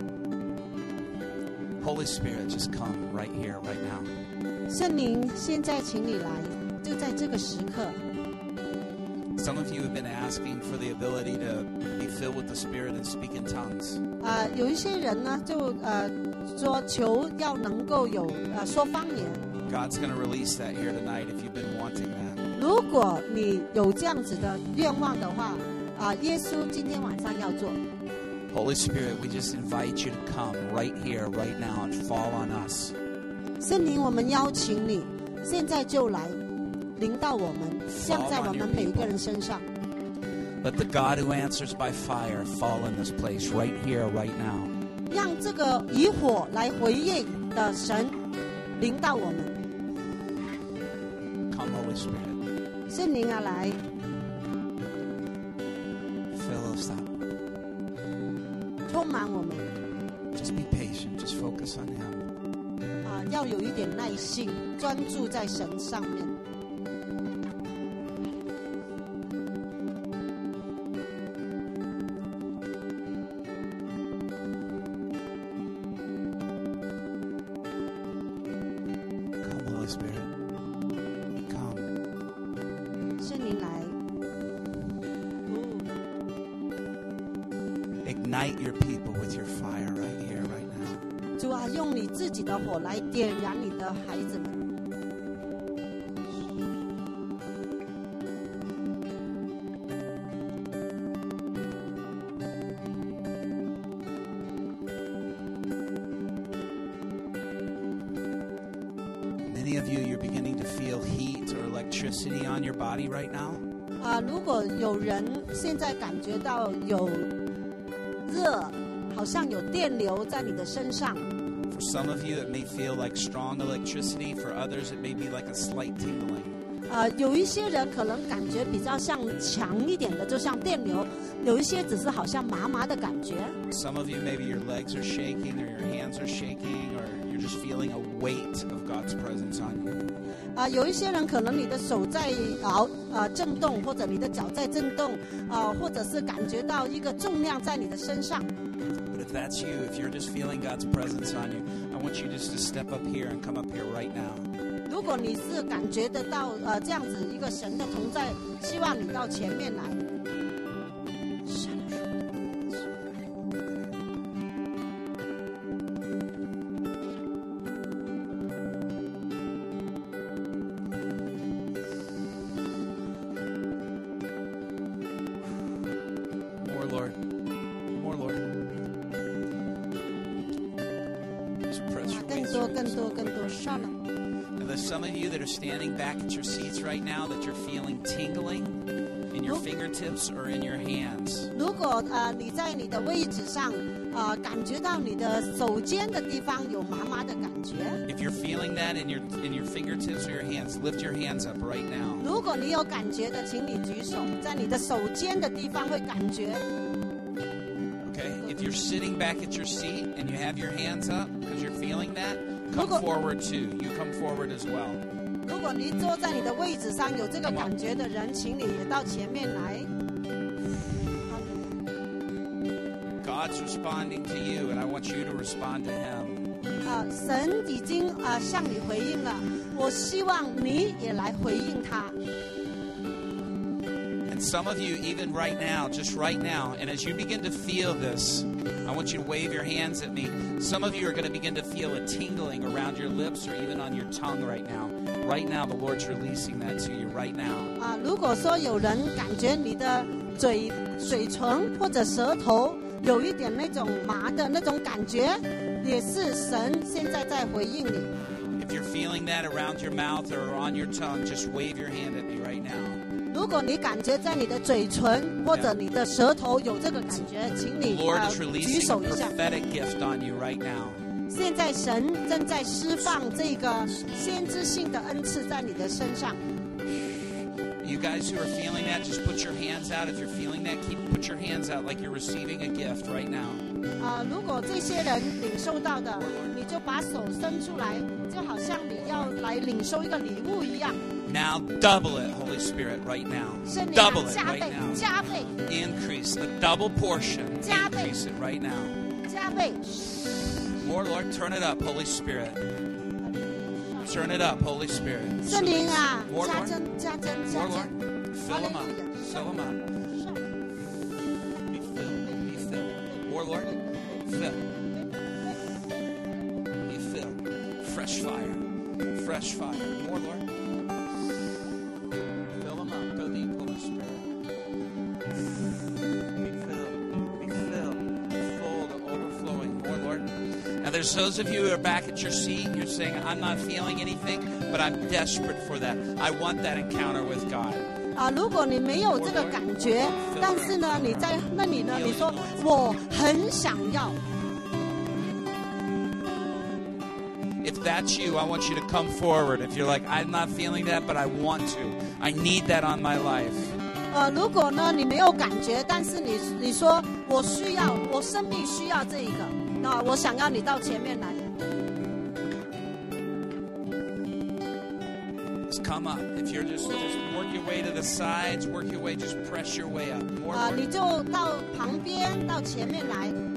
Holy Spirit, just come right here, right now. 圣灵，现在请你来，就在这个时刻。 Some of you have been asking for the ability to be filled with the Spirit and speak in tongues. 啊、有一些人呢，就呃说求要能够有呃说方言。 God's going to release that here tonight if you've been wanting that. 如果你有这样子的愿望的话，啊、耶稣今天晚上要做。 Holy Spirit, we just invite you to come right here, right now, and fall on us. 圣灵，我们邀请你，现在就来临到我们，降在我们每一个人身上。 Let the God who answers by fire fall in this place right here, right now. 让这个以火来回应的神临到我们。 Come, Holy Spirit. 圣灵啊，来 Fill us up. 充满我们 Just be patient. Just focus on Him. 啊，要有一点耐性，专注在神上面。 Come, Holy Spirit. Come. 圣灵来，哦 Ignite your people with your fire right here, right now. 主啊，用你自己的火来点燃你的孩子们。 Come, Any of you, you're beginning to feel heat or electricity on your body right now? 啊、如果有人现在感觉到有热，好像有电流在你的身上。 For some of you, it may feel like strong electricity. For others, it may be like a slight tingling. 呃，有一些人可能感觉比较像强一点的，就像电流；有一些只是好像麻麻的感觉。 Some of you, maybe your legs are shaking or your hands are shaking or you're just feeling a weight of God's presence on you. 啊、有一些人可能你的手在摇呃震动，或者你的脚在震动，啊、或者是感觉到一个重量在你的身上。 But if that's you, if you're just feeling God's presence on you, I want you just to step up here and come up here right now. 如果你是感觉得到呃这样子一个神的同在，希望你到前面来。 More, Lord. More, Lord. Just press your 更 way 多 through 更 this. 多更多，上了。 And there's some of you that are standing back at your seats right now that you're feeling tingling in your fingertips or in your hands. 如果呃你在你的位置上，呃感觉到你的手尖的地方有麻麻的感觉， If you're feeling that in your in your fingertips or your hands, lift your hands up right now. 如果你有感觉的，请你举手，在你的手尖的地方会感觉。 Okay? If you're sitting back at your seat and you have your hands up because you're feeling that, come Look- forward too. You come forward as well. 如果你坐在你的位置上有这个 Come on. 感觉的人，请你也到前面来。 God's responding to you, and I want you to respond to Him. 啊、神已经啊、向你回应了，我希望你也来回应他。 And some of you, even right now, just right now, and as you begin to feel this, I want you to wave your hands at me. Some of you are going to begin to feel a tingling around your lips or even on your tongue right now. Right now, the Lord's releasing that to you right now. 啊、如果说有人感觉你的嘴、嘴唇或者舌头有一点那种麻的那种感觉，也是神现在在回应你。 If you're feeling that around your mouth or on your tongue, just wave your hand at me right now. 如果你感觉在你的嘴唇或者你的舌头有这个感觉，请 The 你 Lord 呃 is 举 releasing 手 a 一下。 prophetic gift on you right now. 现在神正在释放这个先知性的恩赐在你的身上。 You guys who are feeling that, just put your hands out. If you're feeling that, keep put your hands out like you're receiving a gift right now. 啊、如果这些人领受到的，你就把手伸出来，就好像你要来领受一个礼物一样。 Now double it, Holy Spirit, right now. 圣灵啊 Double it 加 right 倍， now. 加倍， Increase a double portion. 加倍。 Increase it right now. 加倍。 More, Lord, turn it up, Holy Spirit. Turn it up, Holy Spirit. 圣灵啊， More, 加 Lord. 增，加增，加 More, 增 Lord.。Fill them up. Fill them up. Be filled. Be filled. More, Lord. Fill. Be filled. Fresh fire. Fresh fire. More, Lord. Fill them up. Go deep, Holy Spirit. Be filled. Be filled. Full to overflowing. More, Lord. Now, there's those of you who are back at your seat. You're saying, I'm not feeling anything, but I'm desperate for that. I want that encounter with God. 啊，如果你没有这个感觉，但是呢，你在那里呢，你说我很想要。 If that's you, I want you to come forward. If you're like, I'm not feeling that, but I want to. I need that on my life. 呃，如果呢你没有感觉，但是你你说我需要，我生命需要这一个，那我想要你到前面来。 Just come up. If you're just, just work your way to the sides, work your way, just press your way up. More, 啊、 Lord. 你就到旁边，到前面来。